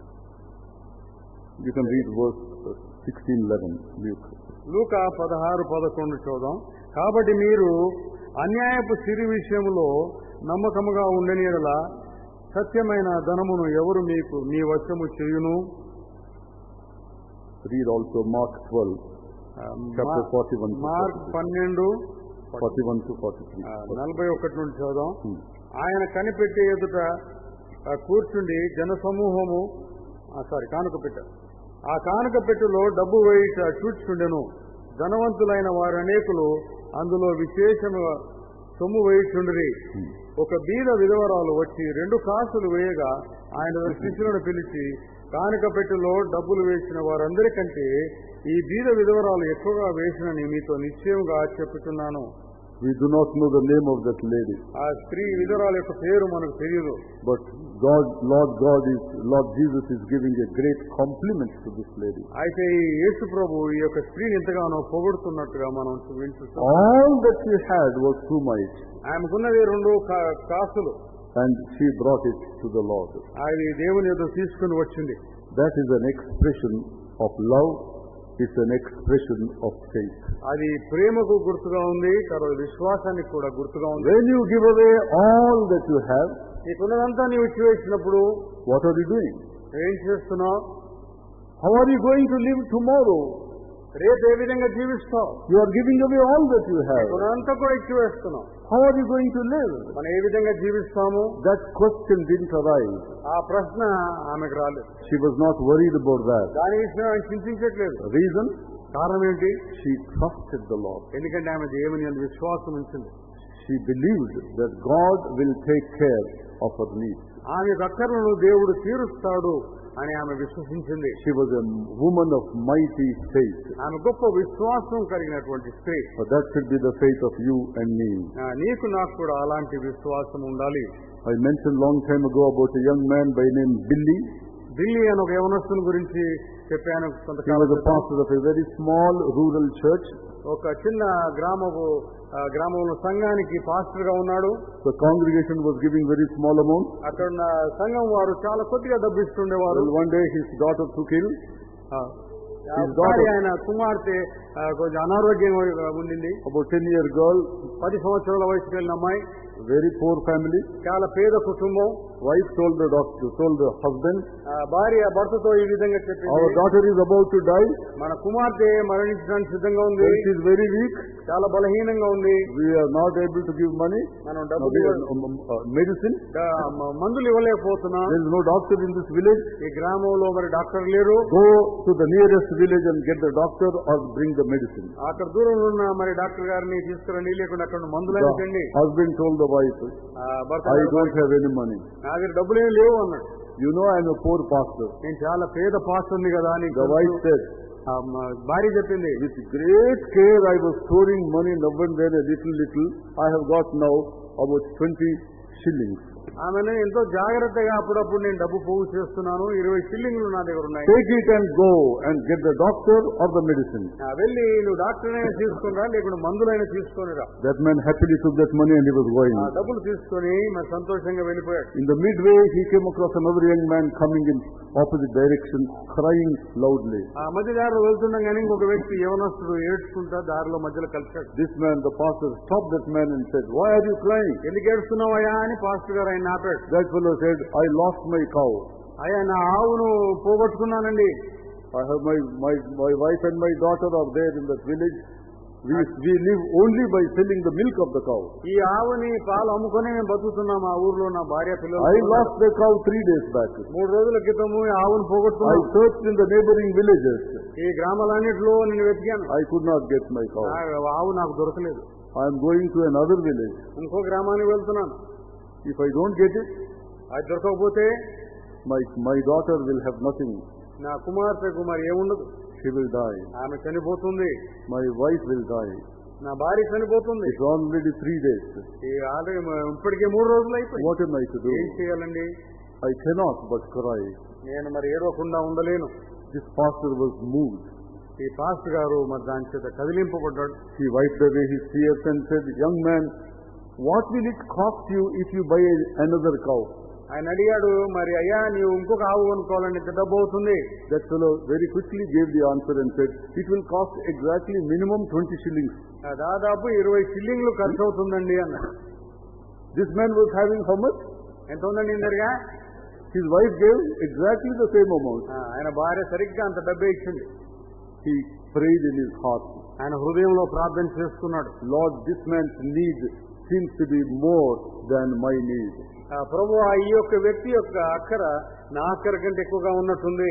Speaker 2: You can read verse sixteen eleven. Luke.
Speaker 1: లూకా పదహారు పదకొండు చూద్దాం. కాబట్టి మీరు అన్యాయపు సిరి విషయంలో నమ్మకముగా ఉండని యెడల సత్యమైన ధనమును ఎవరు మీకు మీ వశము చేయును?
Speaker 2: Read also Mark twelve chapter forty-one.
Speaker 1: Mark పన్నెండు
Speaker 2: forty-one to forty-three.
Speaker 1: నలభై ఒకటి నుండి చూద్దాం. ఆయన కనిపెట్టే ఎదుట కూర్చుండి జన సమూహము సారీ కానుక పెట్ట ఆ కానుక పెట్టులో డబ్బు వేయుట చూచుండెను. ధనవంతులైన వారు అనేకులు అందులో విశేషముగా సొమ్ము వేయుచుండిరి. ఒక బీద విధవరాలు వచ్చి రెండు కాసులు వేయగా ఆయన శిష్యులను పిలిచి, కానుక పెట్టులో డబ్బులు వేసిన వారందరికంటే ఈ బీద విధవరాలు ఎక్కువగా వేసినని మీతో నిశ్చయంగా చెప్పుచున్నాను.
Speaker 2: We do not know the name of that lady.
Speaker 1: ఆ స్త్రీ విధవరాలు యొక్క పేరు మనకు తెలియదు.
Speaker 2: But God, Lord God is, Lord Jesus is giving a great compliment to this lady.
Speaker 1: అయితే ఈ యేసు ప్రభు ఈ యొక్క స్త్రీని ఎంతగానో పొగుడుతున్నట్టుగా మనం వింటున్నాం.
Speaker 2: All that she had was two mites.
Speaker 1: ఆమెకున్నది రెండు కాసులు.
Speaker 2: And she brought it to the Lord.
Speaker 1: అది దేవుని యొద్ద తీసుకుని వచ్చింది.
Speaker 2: That is an expression of love. It's an expression of faith.
Speaker 1: అది ప్రేమకు గుర్తుగా ఉంది, తర్వాత విశ్వాసానికి కూడా గుర్తుగా ఉంది.
Speaker 2: When you give away all that you have,
Speaker 1: నీకున్నదంతా నీవు ఇచ్చివేసినప్పుడు
Speaker 2: what are you doing?
Speaker 1: ఏం చేస్తున్నావు?
Speaker 2: How are you going to live tomorrow?
Speaker 1: రేపు ఏ విధంగా జీవిస్తావు?
Speaker 2: You are giving away all that you have.
Speaker 1: నీకున్నంతా కూడా ఇచ్చివేస్తున్నావు.
Speaker 2: How are you going to live?
Speaker 1: మనం ఏ విధంగా జీవిస్తాము?
Speaker 2: That question didn't arise.
Speaker 1: ఆ ప్రశ్న ఆమెకు రాలేదు.
Speaker 2: She was not worried about that.
Speaker 1: దాని విషయం ఆమె చింతించట్లేదు.
Speaker 2: Reason?
Speaker 1: కారణం ఏంటి?
Speaker 2: She trusted the Lord.
Speaker 1: ఎందుకంటే ఆమె దేవుని యందు విశ్వాసం ఉంచింది.
Speaker 2: She believed that God will take care of her needs.
Speaker 1: ఆమె అక్కర్లను దేవుడు తీరుస్తాడు అని ఆమె విశ్వసించింది.
Speaker 2: She was a woman of mighty faith.
Speaker 1: ఆమె గొప్ప విశ్వాసం కలిగినటువంటి స్త్రీ.
Speaker 2: But that should be the faith of you and me.
Speaker 1: నీకు నాకు కూడా అలాంటి విశ్వాసం ఉండాలి.
Speaker 2: I mentioned long time ago about a young man by name Billy.
Speaker 1: Billy అని ఒక యవనస్తుని గురించి చెప్పాను.
Speaker 2: He was a pastor of a very small rural church.
Speaker 1: ఒక చిన్న గ్రామపు గ్రామంలో సంఘానికి పాస్టర్ గా ఉన్నాడు.
Speaker 2: The congregation was giving very small amount.
Speaker 1: అక్కడ సంఘం వారు చాలా కొద్దిగా డబ్బు ఇస్తుండేవారు.
Speaker 2: Well, one day his daughter took ill.
Speaker 1: భార్య ఆయన కుమార్తె కొంచెం అనారోగ్యం ఉండింది.
Speaker 2: About ten year girl,
Speaker 1: పది సంవత్సరాల వయసుకు వెళ్ళిన అమ్మాయి,
Speaker 2: very poor family.
Speaker 1: చాలా పేద కుటుంబం.
Speaker 2: Wife told the doctor, told the husband,
Speaker 1: భార్య భర్తతో ఈ విధంగా చెప్పింది,
Speaker 2: our daughter is about to die.
Speaker 1: మన కుమార్తె మరణించడానికి సిద్ధంగా ఉంది.
Speaker 2: She is very weak.
Speaker 1: చాలా బలహీనంగా ఉంది.
Speaker 2: We are not able to give money.
Speaker 1: మనం డబ్బులు
Speaker 2: medicine.
Speaker 1: మందులు ఇవ్వలేకపోతున్నాం.
Speaker 2: There is no doctor in this village.
Speaker 1: ఈ గ్రామంలో మరి డాక్టర్ లేరు.
Speaker 2: Go to the nearest village and get the doctor or bring the medicine.
Speaker 1: అక్కడ దూరంలో ఉన్న మరి డాక్టర్ గారిని తీసుకురండి, లేకుండా అక్కడ మందులు ఇవ్వండి.
Speaker 2: Husband told the wife, I don't have any money.
Speaker 1: నా దగ్గర డబ్బులేం లేవు అన్నాడు.
Speaker 2: You know I am a poor pastor.
Speaker 1: నేను చాలా పేద పాస్టర్ని కదా అని.
Speaker 2: The wife said,
Speaker 1: భార్య చెప్పింది,
Speaker 2: with great care I was storing money now and then a little little. I have got now about twenty shillings.
Speaker 1: ఆమెను ఎంతో జాగ్రత్తగా అప్పుడప్పుడు నేను డబ్బు పోగు చేస్తున్నాను. ఇరవై షిల్లింగ్లు నా దగ్గర ఉన్నాయి.
Speaker 2: Take it and go and get the doctor or the medicine.
Speaker 1: వెళ్ళి నువ్వు డాక్టర్ అయినా తీసుకునిరా, లేకుండా మందులైనా తీసుకునిరా.
Speaker 2: That man happily took that money and he was going.
Speaker 1: ఆ డబ్బులు తీసుకొని మరి సంతోషంగా వెళ్ళిపోయాడు.
Speaker 2: In the midway he came across another young man coming in opposite direction, crying loudly.
Speaker 1: ఆ మధ్య దారిలో వెళ్తుండగానే ఇంకొక వ్యక్తి యవనస్తుడు ఏడ్చుకుంటా దారిలో మధ్యలో కలిశాడు.
Speaker 2: This man, the pastor, stopped that man and said, why are you crying?
Speaker 1: ఎందుకు ఏడుస్తున్నావయ్యా అని పాస్టర్ గారు ఆయన ఆపాడు.
Speaker 2: That fellow said, I lost my cow.
Speaker 1: అయ్యా నా ఆవును పోగొట్టుకున్నానండి.
Speaker 2: I have my, my, my wife and my daughter are there in that village. We, we live only by selling the milk of the cow.
Speaker 1: ఈ ఆవుని పాలు అమ్ముకొని మేము బతుకుతున్నాం ఆ ఊర్లో. నా భార్య పిల్లలు.
Speaker 2: I lost the cow three days back.
Speaker 1: మూడు రోజుల క్రితము ఆవును పోగొట్టుకున్నాను.
Speaker 2: I searched in the neighboring villages.
Speaker 1: ఈ గ్రామాలన్నిటిలో నేను వెతికాను.
Speaker 2: I could not get my cow.
Speaker 1: ఆవు నాకు దొరకలేదు.
Speaker 2: I am going to another village.
Speaker 1: ఇంకో గ్రామానికి వెళ్తున్నాను.
Speaker 2: If I don't get it,
Speaker 1: అది దొరకకపోతే
Speaker 2: my my daughter will have nothing.
Speaker 1: నా కుమార్తెకు మరి ఏముండదు.
Speaker 2: She will die.
Speaker 1: ఆమె చనిపోతుంది.
Speaker 2: My wife will die.
Speaker 1: నా భార్య చనిపోతుంది.
Speaker 2: It's already three days.
Speaker 1: ఇప్పటికే మూడు రోజులు అయిపోయి.
Speaker 2: What am I to do?
Speaker 1: ఏం చేయాలండి?
Speaker 2: I cannot but cry.
Speaker 1: నేను మరి ఏడవకుండా ఉండలేను.
Speaker 2: This pastor was moved.
Speaker 1: ఈ పాస్టర్ గారు మరి దాని చేత కదిలింపబడ్డాడు.
Speaker 2: He wiped away his tears and said, young man, what will it cost you if you buy another cow?
Speaker 1: ఆయన అడిగాడు, మరి అయ్యా నీవు ఇంకొక ఆవు కొనుక్కోవాలంటే ఎంత డబ్బు అవుతుంది?
Speaker 2: That fellow very quickly gave the answer and said, it will cost exactly minimum twenty shillings.
Speaker 1: దాదాపు ఇరవై షిల్లింగ్లు ఖర్చు అవుతుందండి అన్న.
Speaker 2: This man was having how much?
Speaker 1: ఎంత ఉందండి ఇందరిగా?
Speaker 2: His wife gave exactly the same amount.
Speaker 1: ఆయన భార్య సరిగ్గా అంత డబ్బే ఇచ్చింది.
Speaker 2: He prayed in his heart.
Speaker 1: ఆయన హృదయంలో ప్రార్థన చేసుకున్నాడు.
Speaker 2: Lord, this man's need seems to be more than my need.
Speaker 1: ప్రభు ఈ యొక్క వ్యక్తి యొక్క అక్కర నా అక్కర కంటే ఎక్కువగా ఉన్నట్టుంది.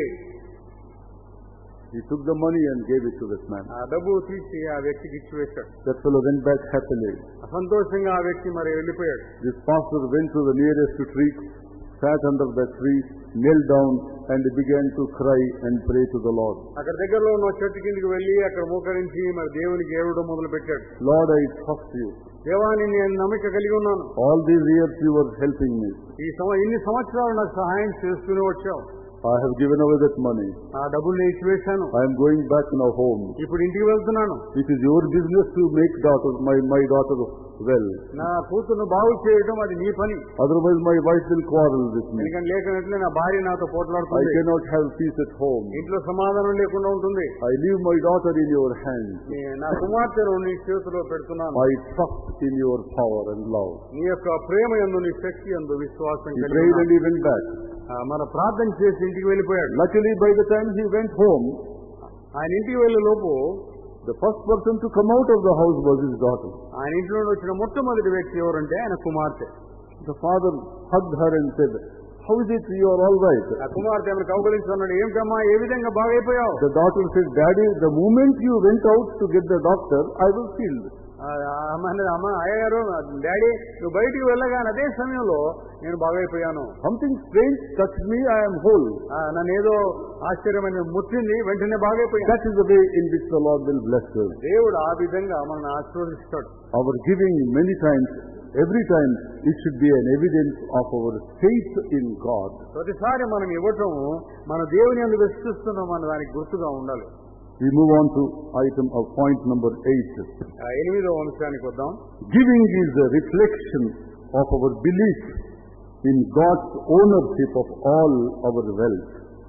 Speaker 2: He took the money and gave it to this man.
Speaker 1: ఆ డబ్బు తీసి ఆ వ్యక్తికి ఇచ్చివేశాడు.
Speaker 2: That fellow went back happily.
Speaker 1: సంతోషంగా ఆ వ్యక్తి మరి వెళ్ళిపోయాడు.
Speaker 2: This pastor went to the nearest tree, sat under that tree, knelt down and began to cry and pray to the Lord.
Speaker 1: అక్కడ దగ్గరలో ఉన్న చెట్టు కిందకి వెళ్ళి అక్కడ మోకరించి మరి దేవునికి ఏడవడం మొదలు పెట్టాడు.
Speaker 2: Lord, I trust you.
Speaker 1: దేవాని నేను నమ్మిక కలిగి ఉన్నాను.
Speaker 2: All these years you were helping me.
Speaker 1: ఈ ఇన్ని సంవత్సరాలు నాకు సహాయం చేస్తూనే వచ్చావు.
Speaker 2: I have given away that money.
Speaker 1: ఆ డబ్బులు నేను ఇచ్చివేశాను.
Speaker 2: I am going back now home.
Speaker 1: ఇప్పుడు ఇంటికి వెళ్తున్నాను.
Speaker 2: It is your business to make daughter, my, my daughter well.
Speaker 1: నా కూతురును బాగు చేయడం అది నీ పని.
Speaker 2: Otherwise my wife will quarrel with me.
Speaker 1: ఎందుకంటే లేకపోతే నా భార్య నాతో పోట్లాడుతుంది.
Speaker 2: I cannot have peace at home.
Speaker 1: ఇంట్లో సమాధానం లేకుండా ఉంటుంది.
Speaker 2: I leave my daughter in your hands.
Speaker 1: నా కుమార్తెను నీ చేతిలో పెడుతున్నాను.
Speaker 2: I trust in your power and love.
Speaker 1: నీ యొక్క ప్రేమ యందు, నీ శక్తి యందు విశ్వాసం
Speaker 2: He
Speaker 1: కలిగి
Speaker 2: prayed and he went back.
Speaker 1: మన ప్రార్థన చేసి ఇంటికి వెళ్ళిపోయాడు.
Speaker 2: Luckily by the time he went home,
Speaker 1: ఆయన ఇంటికి వెళ్ళే లోపు
Speaker 2: the first person to come out of the house was his daughter.
Speaker 1: ఆయన ఇంట్లో వచ్చిన మొట్టమొదటి వ్యక్తి ఎవరంటే ఆయన కుమార్తె.
Speaker 2: The father hugged her and said, how is it you are all right?
Speaker 1: ఆ కుమార్తె ఆమెను కౌగలించుకున్నాడు. ఏమిటమ్మా, ఏ విధంగా బాగైపోయావు?
Speaker 2: The daughter said, Daddy, the moment you went out to get the doctor, I was healed.
Speaker 1: అమ్మ అయ్యగారు, డాడీ నువ్వు బయటికి వెళ్ళగానే అదే సమయంలో నేను బాగైపోయాను.
Speaker 2: Something strange touched me, I am whole.
Speaker 1: నన్ను ఏదో ఆశ్చర్యమైన ముట్టింది, వెంటనే బాగైపోయాను.
Speaker 2: That is the way in which the Lord will bless us.
Speaker 1: దేవుడు ఆ విధంగా మనల్ని ఆశీర్వదిస్తాడు.
Speaker 2: Our giving many times, every time, it should be an evidence of our faith in God.
Speaker 1: ప్రతిసారి మనం ఇవ్వటం మన దేవుని యందు విశ్వసిస్తున్నాం అన్న దానికి గుర్తుగా ఉండాలి.
Speaker 2: We move on to item of point number eight.
Speaker 1: ఎనిమిదవ అంశానికి వద్దాం.
Speaker 2: Giving is a reflection of our belief in God's ownership of all our wealth.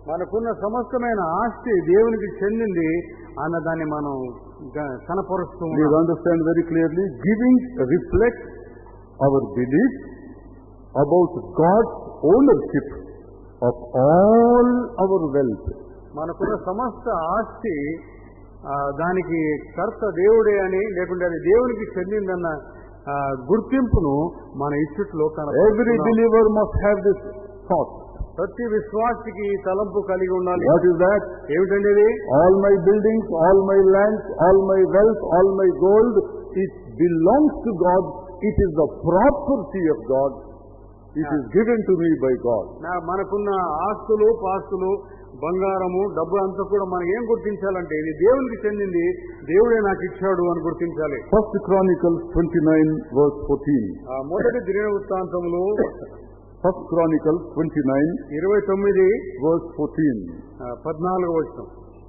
Speaker 1: మనకున్న సమస్తమైన ఆస్తి దేవునికి చెందింది అన్న దాన్ని మనం కనపరుస్తూ
Speaker 2: We understand very clearly, giving reflects our belief about God's ownership of all our wealth.
Speaker 1: మనకున్న సమస్త ఆస్తి దానికి కర్త దేవుడే అని, లేకుంటే అది దేవునికి చెందిందన్న గుర్తింపును మన ఇచ్చుట్లో కనపడుతుంది.
Speaker 2: Every believer must have this thought.
Speaker 1: ప్రతి విశ్వాసికి తలంపు కలిగి ఉండాలి.
Speaker 2: What is that?
Speaker 1: ఏమిటండి ఇది?
Speaker 2: All my buildings, all my lands, all my wealth, all my gold, it belongs to God. It is the property of God. It is given to me by God.
Speaker 1: మనకున్న ఆస్తులు, పాస్తులు, బంగారము, డబ్బు అంతా కూడా మనం ఏం గుర్తించాలంటే ఇది దేవునికి చెందింది, దేవుడే నాకు ఇచ్చాడు అని గుర్తించాలి.
Speaker 2: First Chronicles twenty-nine verse fourteen.
Speaker 1: మొదటి దినవృత్తాంతములు
Speaker 2: First Chronicles twenty-nine
Speaker 1: ఇరవై తొమ్మిది
Speaker 2: verse fourteen.
Speaker 1: పద్నాలుగు వచనం.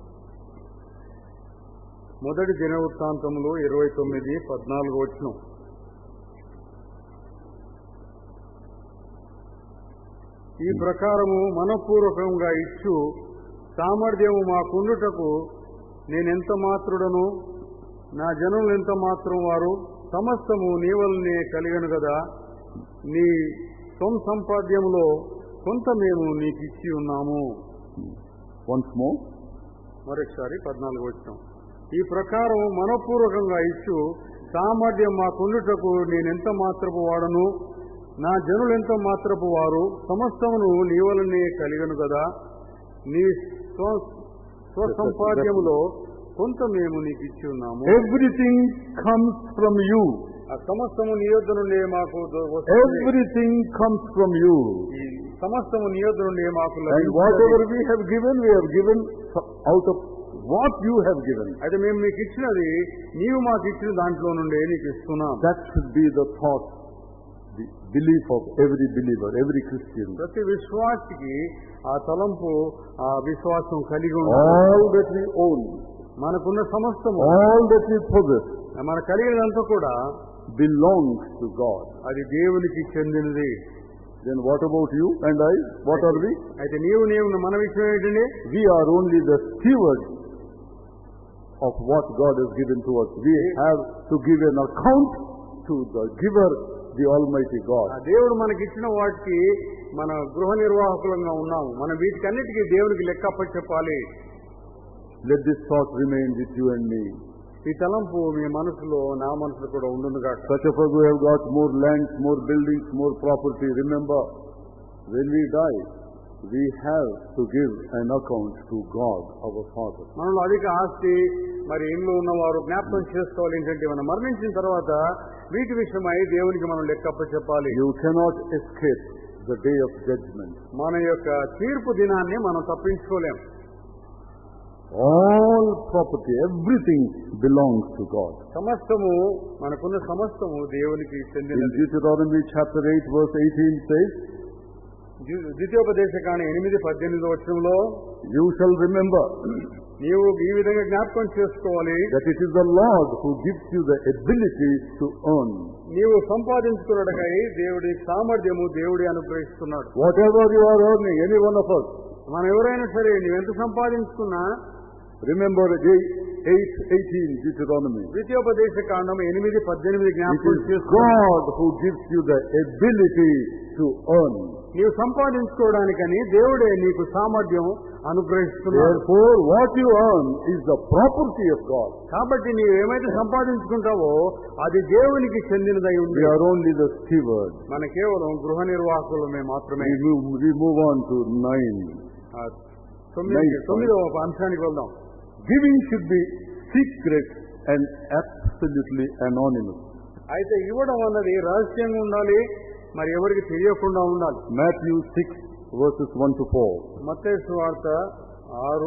Speaker 1: మొదటి దినవృత్తాంతములు ఇరవై తొమ్మిది పద్నాలుగు వచనం. ఈ ప్రకారము మనపూర్వకంగా ఇచ్చు సామర్థ్యము మాకుండుటకు నేనెంత మాత్రుడను, నా జనులు ఎంత మాత్రం వారు, సమస్తము నీ వలనే కలిగను కదా, నీ సొంత సంపాద్యములో కొంత మేము నీకు ఇచ్చి ఉన్నాము.
Speaker 2: Once more.
Speaker 1: మరొకసారి పద్నాలుగు వచ్చాం. ఈ ప్రకారం మనపూర్వకంగా ఇచ్చు సామర్థ్యం మాకుండుటకు నేనెంత మాత్రపు వాడను, నా జనులెంత మాత్రపు వారు, సమస్తమును నీ వలనే కలిగను కదా, నీ స్వసంపాద్యములో కొంత మేము నీకు ఇచ్చి ఉన్నాము.
Speaker 2: Everything comes from you.
Speaker 1: ఆ సమస్తము నీ యొద్ద నుండి మాకు
Speaker 2: Everything comes from you.
Speaker 1: సమస్తము నీ యొద్ద నుండి మాకు.
Speaker 2: And whatever we have given, we have given out of what you have given.
Speaker 1: అయితే మేము నీకు ఇచ్చినది నీవు మాకు ఇచ్చిన దాంట్లో నుండి నీకు ఇస్తున్నాం.
Speaker 2: That should be the thought, the belief of every believer, every Christian.
Speaker 1: ప్రతి విశ్వాసికి ఆ తలంపు, ఆ విశ్వాసం కలిగి ఉండాలి.
Speaker 2: All that we own,
Speaker 1: మనకున్న సమస్తము,
Speaker 2: all that we possess,
Speaker 1: మన కలిగినంతా కూడా
Speaker 2: belongs to God.
Speaker 1: అది దేవునికి చెందినది.
Speaker 2: Then what about you and I? What are we?
Speaker 1: అయితే నీవు నీవు మన విషయం ఏంటండి?
Speaker 2: We are only the stewards of what God has given to us. We have to give an account to the giver, the Almighty God.
Speaker 1: దేవుడు మనకి ఇచ్చిన వాటికి మన గృహ నిర్వాహకులంగా ఉన్నాము. మనం వీటికన్నిటికీ దేవునికి లెక్క చెప్పాలి.
Speaker 2: Let this thought remain with you and me.
Speaker 1: ఈ తలంపు మీ మనసులో, నా మనసులో కూడా ఉండునుగా.
Speaker 2: Such of us who have got more lands, more buildings, more property, remember, when we die, we have to give an account to God, our Father.
Speaker 1: మనలో అధిక ఆస్తి, మరి ఇంట్లో ఉన్నవారు జ్ఞాపకం చేసుకోవాలి ఏంటంటే మనం మరణించిన తర్వాత వీటి విషయమై దేవునికి మనం లెక్కప్ప చెప్పాలి.
Speaker 2: You cannot escape the day of judgment.
Speaker 1: మన యొక్క తీర్పు దినాన్ని మనం తప్పించుకోలేం.
Speaker 2: All property, everything belongs to God.
Speaker 1: సమస్తము, మనకున్న సమస్తము దేవునికి చెందినది.
Speaker 2: In Deuteronomy chapter eight verse eighteen says,
Speaker 1: ద్వితీయోపదేశకాండం ఎనిమిది పద్దెనిమిది వచనంలో,
Speaker 2: you shall remember,
Speaker 1: నీవు ఈ విధంగా జ్ఞాపకం చేసుకోవాలి,
Speaker 2: that it is the Lord who gives you the ability to earn.
Speaker 1: నీవు సంపాదించుకున్నటకై దేవుడి సామర్థ్యము దేవుడి అనుగ్రహిస్తున్నాడు.
Speaker 2: Whatever you are earning, any one of us,
Speaker 1: మనం ఎవరైనా సరే నువ్వెంత సంపాదించుకున్నా,
Speaker 2: remember eight eighteen Deuteronomy.
Speaker 1: ద్వితీయోపదేశకాండం ఎనిమిది పద్దెనిమిది
Speaker 2: It
Speaker 1: జ్ఞాపకం
Speaker 2: is
Speaker 1: చేసుకో.
Speaker 2: God who gives you the ability to earn.
Speaker 1: నీవు సంపాదించుకోవడానికని దేవుడే నీకు సామర్థ్యం అనుగ్రహిస్తున్నాడు.
Speaker 2: Therefore, what you earn is the property of God.
Speaker 1: కాబట్టి నీవు ఏమైతే సంపాదించుకుంటావో అది దేవునికి చెందినదై ఉంది.
Speaker 2: We are only the stewards.
Speaker 1: మన కేవలం గృహ నిర్వాహకులమే మాత్రమే.
Speaker 2: We move, we move on to nine.
Speaker 1: తొమ్మిది తొమ్మిదవ అంశానికి వెళ్దాం.
Speaker 2: Giving should be secret and absolutely anonymous.
Speaker 1: అయితే ఇవ్వడం అన్నది రహస్యంగా ఉండాలి, మరి ఎవరికి తెలియకుండా ఉండాలి.
Speaker 2: Matthew six verses one to four.
Speaker 1: మత్తయి సువార్త ఆరు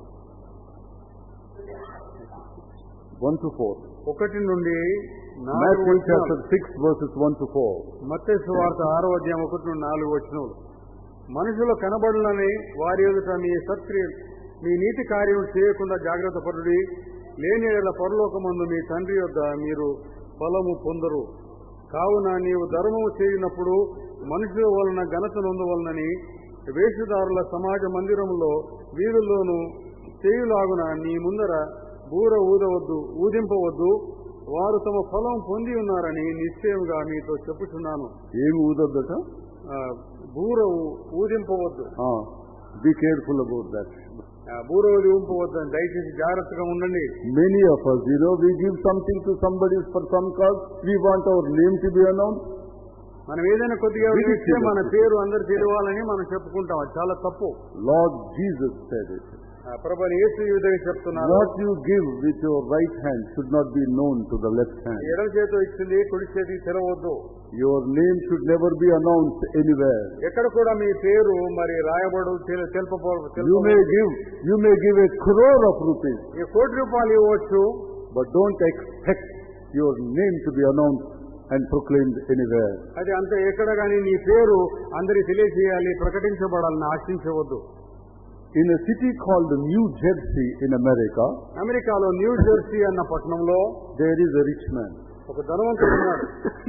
Speaker 2: one to four.
Speaker 1: ఒకటి నుండి
Speaker 2: Matthew chapter six verses one to four.
Speaker 1: మత్తయి సువార్త ఆరో అధ్యాయం ఒకటి నుండి నాలుగు వచనములు. మనుషులు కనబడులని వారి ఎదుట మీ సత్క్రియ మీ నీతి కార్యములు చేయకుండా జాగ్రత్త పడుడి, లేని ఎడల పరలోకమందు మీ తండ్రి యొద్ద మీరు ఫలము పొందరు. కావున నీవు ధర్మము చేయనప్పుడు మనుషుల వలన ఘనత నొందవలనని వేషధారుల సమాజ మందిరంలో వీధుల్లోనూ చేయులాగున నీ ముందర బూర ఊదవద్దు ఊదింపవద్దు, వారు తమ ఫలం పొంది ఉన్నారని నిశ్చయంగా మీతో చెప్పుచున్నాను.
Speaker 2: ఏమి ఊదొద్దట?
Speaker 1: బూర ఊదింపవద్దు.
Speaker 2: Be careful about that.
Speaker 1: బూర ఊదింపవద్దు అని దయచేసి జాగ్రత్తగా ఉండండి.
Speaker 2: Many of us, you know, we give something to somebody for some cause, we want our name to be announced.
Speaker 1: మనం ఏదైనా కొద్దిగా ఇస్తే మన పేరు అందరు తెలియాలని మనం చెప్పుకుంటాం. అది చాలా తప్పు.
Speaker 2: Lord Jesus said it.
Speaker 1: ప్రభువు యేసు ఈ విధంగా చెప్తున్నారు,
Speaker 2: what you give with your right hand should not be known to the left hand.
Speaker 1: ఎడమ చేతితో ఇచ్చింది కుడి చేతికి తెలవద్దు.
Speaker 2: Your name should never be announced anywhere.
Speaker 1: ఎక్కడ కూడా మీ పేరు మరి రాయబడు తెలుపబో.
Speaker 2: You may give, you may give a crore of rupees.
Speaker 1: ఈ కోటి రూపాయలు ఇవ్వచ్చు,
Speaker 2: but don't expect your name to be announced and proclaimed anywhere.
Speaker 1: అది అంతే. ఎక్కడ గానీ నీ పేరు అందరికి తెలియజేయాలి, ప్రకటించబడాలని ఆశించవద్దు.
Speaker 2: In a city called New Jersey in America,
Speaker 1: అమెరికాలో న్యూ జెర్సీ అన్న పట్టణంలో
Speaker 2: there is a rich man.
Speaker 1: ఒక ధనవంతుడు ఉన్నాడు.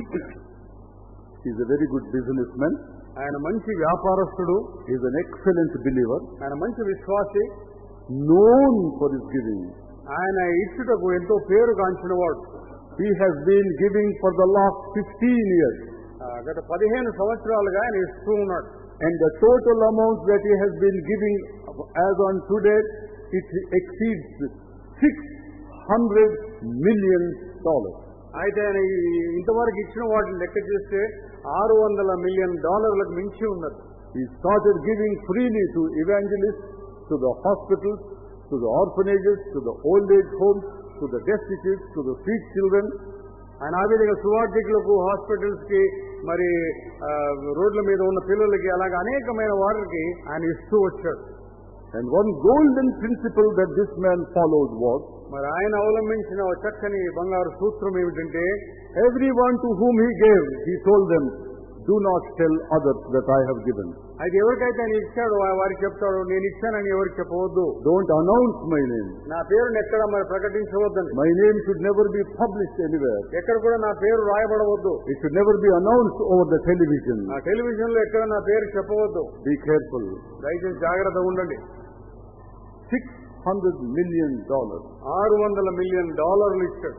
Speaker 2: He is a very good businessman.
Speaker 1: ఆయన మంచి వ్యాపారస్తుడు.
Speaker 2: He is an excellent believer.
Speaker 1: ఆయన మంచి విశ్వాసి.
Speaker 2: Known for his giving.
Speaker 1: ఆయన ఇచ్చుటకు ఎంతో పేరు గాంచిన వాడు.
Speaker 2: He has been giving for the last fifteen years.
Speaker 1: గత పదిహేను సంవత్సరాలుగా ఆయన ఇస్తూ ఉన్నాడు.
Speaker 2: And the total amount that he has been giving as on today, it exceeds six hundred million dollars.
Speaker 1: అయితే ఆయన ఇంతవరకు ఇచ్చిన వాటిని లెక్క చేస్తే ఆరు వందల మిలియన్ డాలర్లకు మించి ఉన్నది.
Speaker 2: He started giving freely to evangelists, to the hospitals, to the orphanages, to the old age homes, to the destitute, to the street children.
Speaker 1: ఆయన ఆ విధంగా సువార్థికులకు, హాస్పిటల్స్ కి, మరి రోడ్ల మీద ఉన్న పిల్లలకి, అలాగే అనేకమైన వారికి ఆయన ఇస్తూ వచ్చాడు.
Speaker 2: And one golden principle that this man followed was,
Speaker 1: మరి ఆయన అవలంబించిన చక్కని బంగారు సూత్రం ఏమిటంటే,
Speaker 2: everyone to whom he gave, he told them, do not tell others that I have given.
Speaker 1: అది ఎవరికైతే ఆయన ఇచ్చాడో వారికి చెప్తాడు, నేను ఇచ్చానని ఎవరికి చెప్పవద్దు.
Speaker 2: Don't announce my name.
Speaker 1: నా పేరును ఎక్కడ మరి ప్రకటించవద్దండి.
Speaker 2: My name should never be published anywhere.
Speaker 1: ఎక్కడ కూడా నా పేరు రాయబడవద్దు.
Speaker 2: It should never be announced over the television.
Speaker 1: ఆ టెలివిజన్ లో ఎక్కడ నా పేరు చెప్పవద్దు.
Speaker 2: Be careful.
Speaker 1: దయచేసి జాగ్రత్తగా ఉండండి.
Speaker 2: six hundred million dollars.
Speaker 1: ఆరు వందల మిలియన్ డాలర్లు ఇచ్చాడు.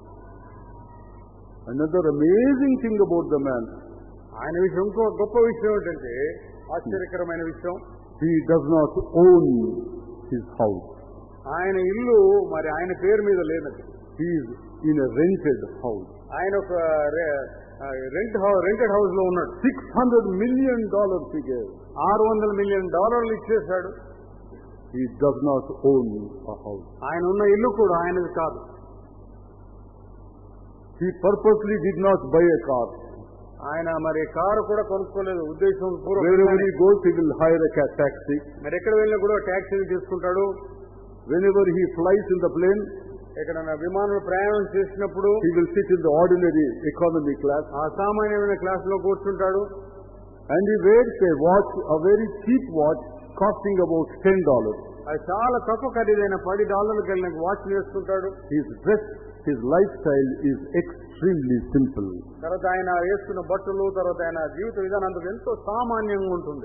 Speaker 2: Another amazing thing about the man,
Speaker 1: ఆయన విషయం ఇంకో గొప్ప విషయం ఏంటంటే, ఆశ్చర్యకరమైన విషయం,
Speaker 2: he does not own his house.
Speaker 1: ఆయన ఇల్లు మరి ఆయన పేరు మీద లేదండి.
Speaker 2: He is in a rented house.
Speaker 1: ఆయన ఒక రెంట్ రెంటెడ్ హౌస్ లో ఉన్నాడు.
Speaker 2: six hundred million dollars he gave.
Speaker 1: ఆరు వందల మిలియన్ డాలర్లు ఇచ్చేశాడు.
Speaker 2: He does not own a house.
Speaker 1: ఆయన ఉన్న ఇల్లు కూడా ఆయనది కాదు.
Speaker 2: He purposely did not buy a car.
Speaker 1: ఆయన మరి కారు కూడా కొనుక్కోలేదు. ఉద్దేశం
Speaker 2: Wherever he goes, he will hire a taxi.
Speaker 1: మరి ఎక్కడ వెళ్ళినా కూడా టాక్సీని తీసుకుంటాడు.
Speaker 2: Whenever he flies in the plane,
Speaker 1: ఎక్కడైనా విమానంలో ప్రయాణం చేసినప్పుడు
Speaker 2: he will sit in the ordinary economy class.
Speaker 1: ఆ సామాన్యమైన క్లాస్ లో కూర్చుంటాడు.
Speaker 2: And he wears a watch, a very cheap watch, costing about ten dollars.
Speaker 1: అది చాలా తక్కువ ఖరీదైన పది డాలర్లకు వెళ్ళిన వాచ్ వేసుకుంటాడు.
Speaker 2: His dress, his lifestyle is extremely simple.
Speaker 1: తర్వాత ఆయన వేసుకున్న బట్టలు, తర్వాత ఆయన జీవిత విధానం అంతా ఎంతో సామాన్యంగా ఉంటుంది.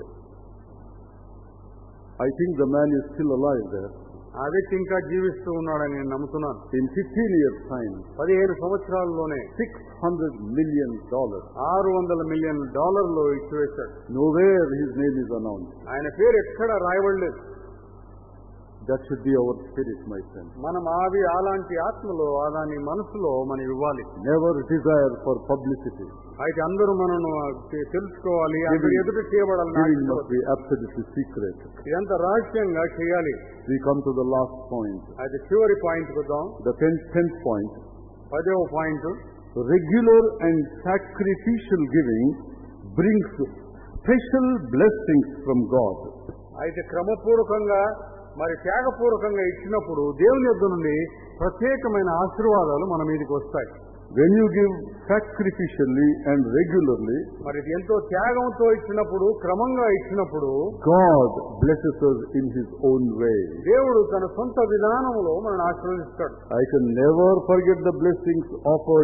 Speaker 2: I think the man is still alive there.
Speaker 1: ఆ వ్యక్తి ఇంకా జీవిస్తూ ఉన్నాడని నేను నమ్ముతున్నాను.
Speaker 2: In fifteen years time,
Speaker 1: పదిహేను సంవత్సరాల్లోనే
Speaker 2: six hundred million dollars.
Speaker 1: ఆరు వందల మిలియన్ డాలర్లు ఇచ్చివేశాడు.
Speaker 2: Nowhere his name is announced.
Speaker 1: ఆయన పేరు ఎక్కడ రాయబడలేదు.
Speaker 2: That should be our spirit, my friend.
Speaker 1: మనం ఆవి అలాంటి ఆత్మలో దాని మనసులో మనం ఇవ్వాలి.
Speaker 2: Never desire for publicity.
Speaker 1: అయితే అందరూ మనను తెలుసుకోవాలి, అందరూ ఎదుట చేయబడాలి.
Speaker 2: Giving must be absolutely secret.
Speaker 1: ఇదంతా రహస్యంగా చేయాలి.
Speaker 2: We come to the last point.
Speaker 1: అయితే చివరి పాయింట్ వద్దాం.
Speaker 2: The tenth, tenth point.
Speaker 1: పదవ point.
Speaker 2: Regular and sacrificial giving brings special blessings from God.
Speaker 1: అయితే క్రమపూర్వకంగా మరి త్యాగపూర్వకంగా ఇచ్చినప్పుడు దేవుని యొద్ద నుండి ప్రత్యేకమైన ఆశీర్వాదాలు మన మీదకి వస్తాయి.
Speaker 2: When you give sacrificially and regularly,
Speaker 1: మరి ఎంతో త్యాగంతో ఇచ్చినప్పుడు, క్రమంగా ఇచ్చినప్పుడు,
Speaker 2: God blesses us in His own way.
Speaker 1: దేవుడు తన సొంత విధానంలో మనల్ని ఆశీర్వదిస్తాడు.
Speaker 2: I can never forget the blessings offered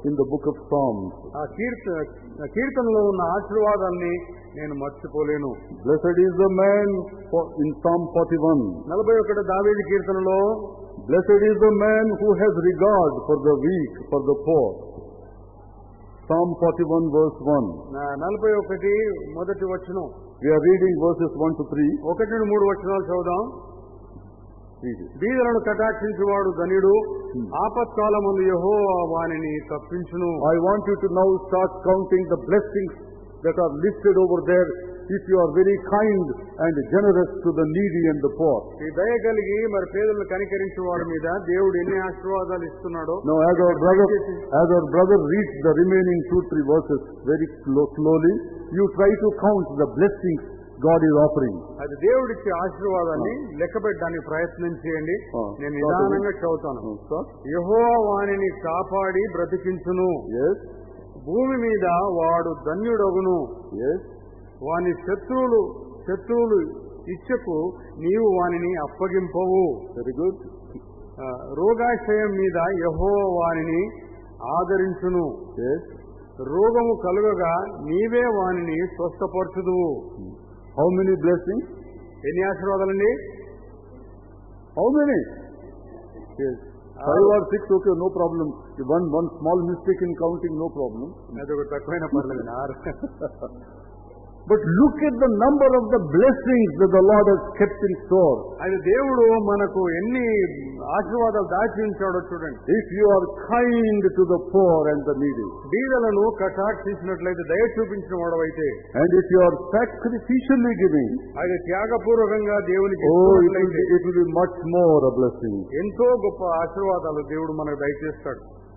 Speaker 2: in the book of Psalms.
Speaker 1: ఆ కీర్తన కీర్తనలో ఉన్న ఆశీర్వాదాన్ని నేను మర్చిపోలేను.
Speaker 2: Blessed is the man for, in Psalm forty-one.
Speaker 1: నలభై ఒకటి దావీదు కీర్తనలో
Speaker 2: Blessed is the man who has regard for the weak, for the poor. Psalm forty-one verse one.
Speaker 1: నలభై ఒకటి మొదటి వచనం.
Speaker 2: We are reading verses one to three.
Speaker 1: ఒకటి నుండి మూడు వచనాలు చదువుదాం.
Speaker 2: Read it.
Speaker 1: బీదలను కటాక్షించువాడు ధన్యుడు, ఆపత్కాలమందు యెహోవా వానిని తప్పించును.
Speaker 2: I want you to now start counting the blessings that are listed over there if you are very kind and generous to the needy and the poor.
Speaker 1: ఈ దయ కలిగి మరి పేదలను కనికరించే వారి మీద దేవుడు ఎన్ని ఆశీర్వాదాలు ఇస్తున్నాడో.
Speaker 2: Now as our brother as our brother reads the remaining two three verses very slowly, you try to count the blessings God is offering.
Speaker 1: అది దేవుడిచ్చే ఆశీర్వాదాన్ని లెక్క పెట్టడానికి ప్రయత్నం చేయండి. నేను నిదానంగా చదువుతాను. యెహోవా వానిని కాపాడి బ్రతికించును.
Speaker 2: Yes.
Speaker 1: భూమి మీద వాడు ధన్యుడగును.
Speaker 2: Yes.
Speaker 1: వాని శత్రువులు శత్రువులు ఇచ్చకు నీవు వానిని అప్పగింపవు.
Speaker 2: Very good.
Speaker 1: రోగాశయం మీద యెహోవా వానిని ఆదరించును.
Speaker 2: Yes.
Speaker 1: రోగము కలుగగా నీవే వానిని స్వస్థపరచుదువు.
Speaker 2: How many blessings?
Speaker 1: ఎన్ని ఆశీర్వాదాలండి?
Speaker 2: How many? Yes. Five or six, okay, no problem. One one small mistake in counting, no problem.
Speaker 1: అదొక తక్కువైన పర్లేదు. ఆరు.
Speaker 2: But look at the number of the blessings that the Lord has kept in store.
Speaker 1: అది దేవుడు మనకు ఎన్ని ఆశీర్వాదాలు దాచి ఉంచాడో చూడండి.
Speaker 2: If you are kind to the poor and the needy,
Speaker 1: బీదలను కటాక్షించినట్లయితే, దయ చూపించిన వాడవైతే,
Speaker 2: and if you are sacrificially giving,
Speaker 1: అది త్యాగపూర్వకంగా దేవునికి
Speaker 2: oh, it will, be, it will be much more a blessing.
Speaker 1: ఎంతో గొప్ప ఆశీర్వాదాలు దేవుడు మనకు దయచేస్తాడు.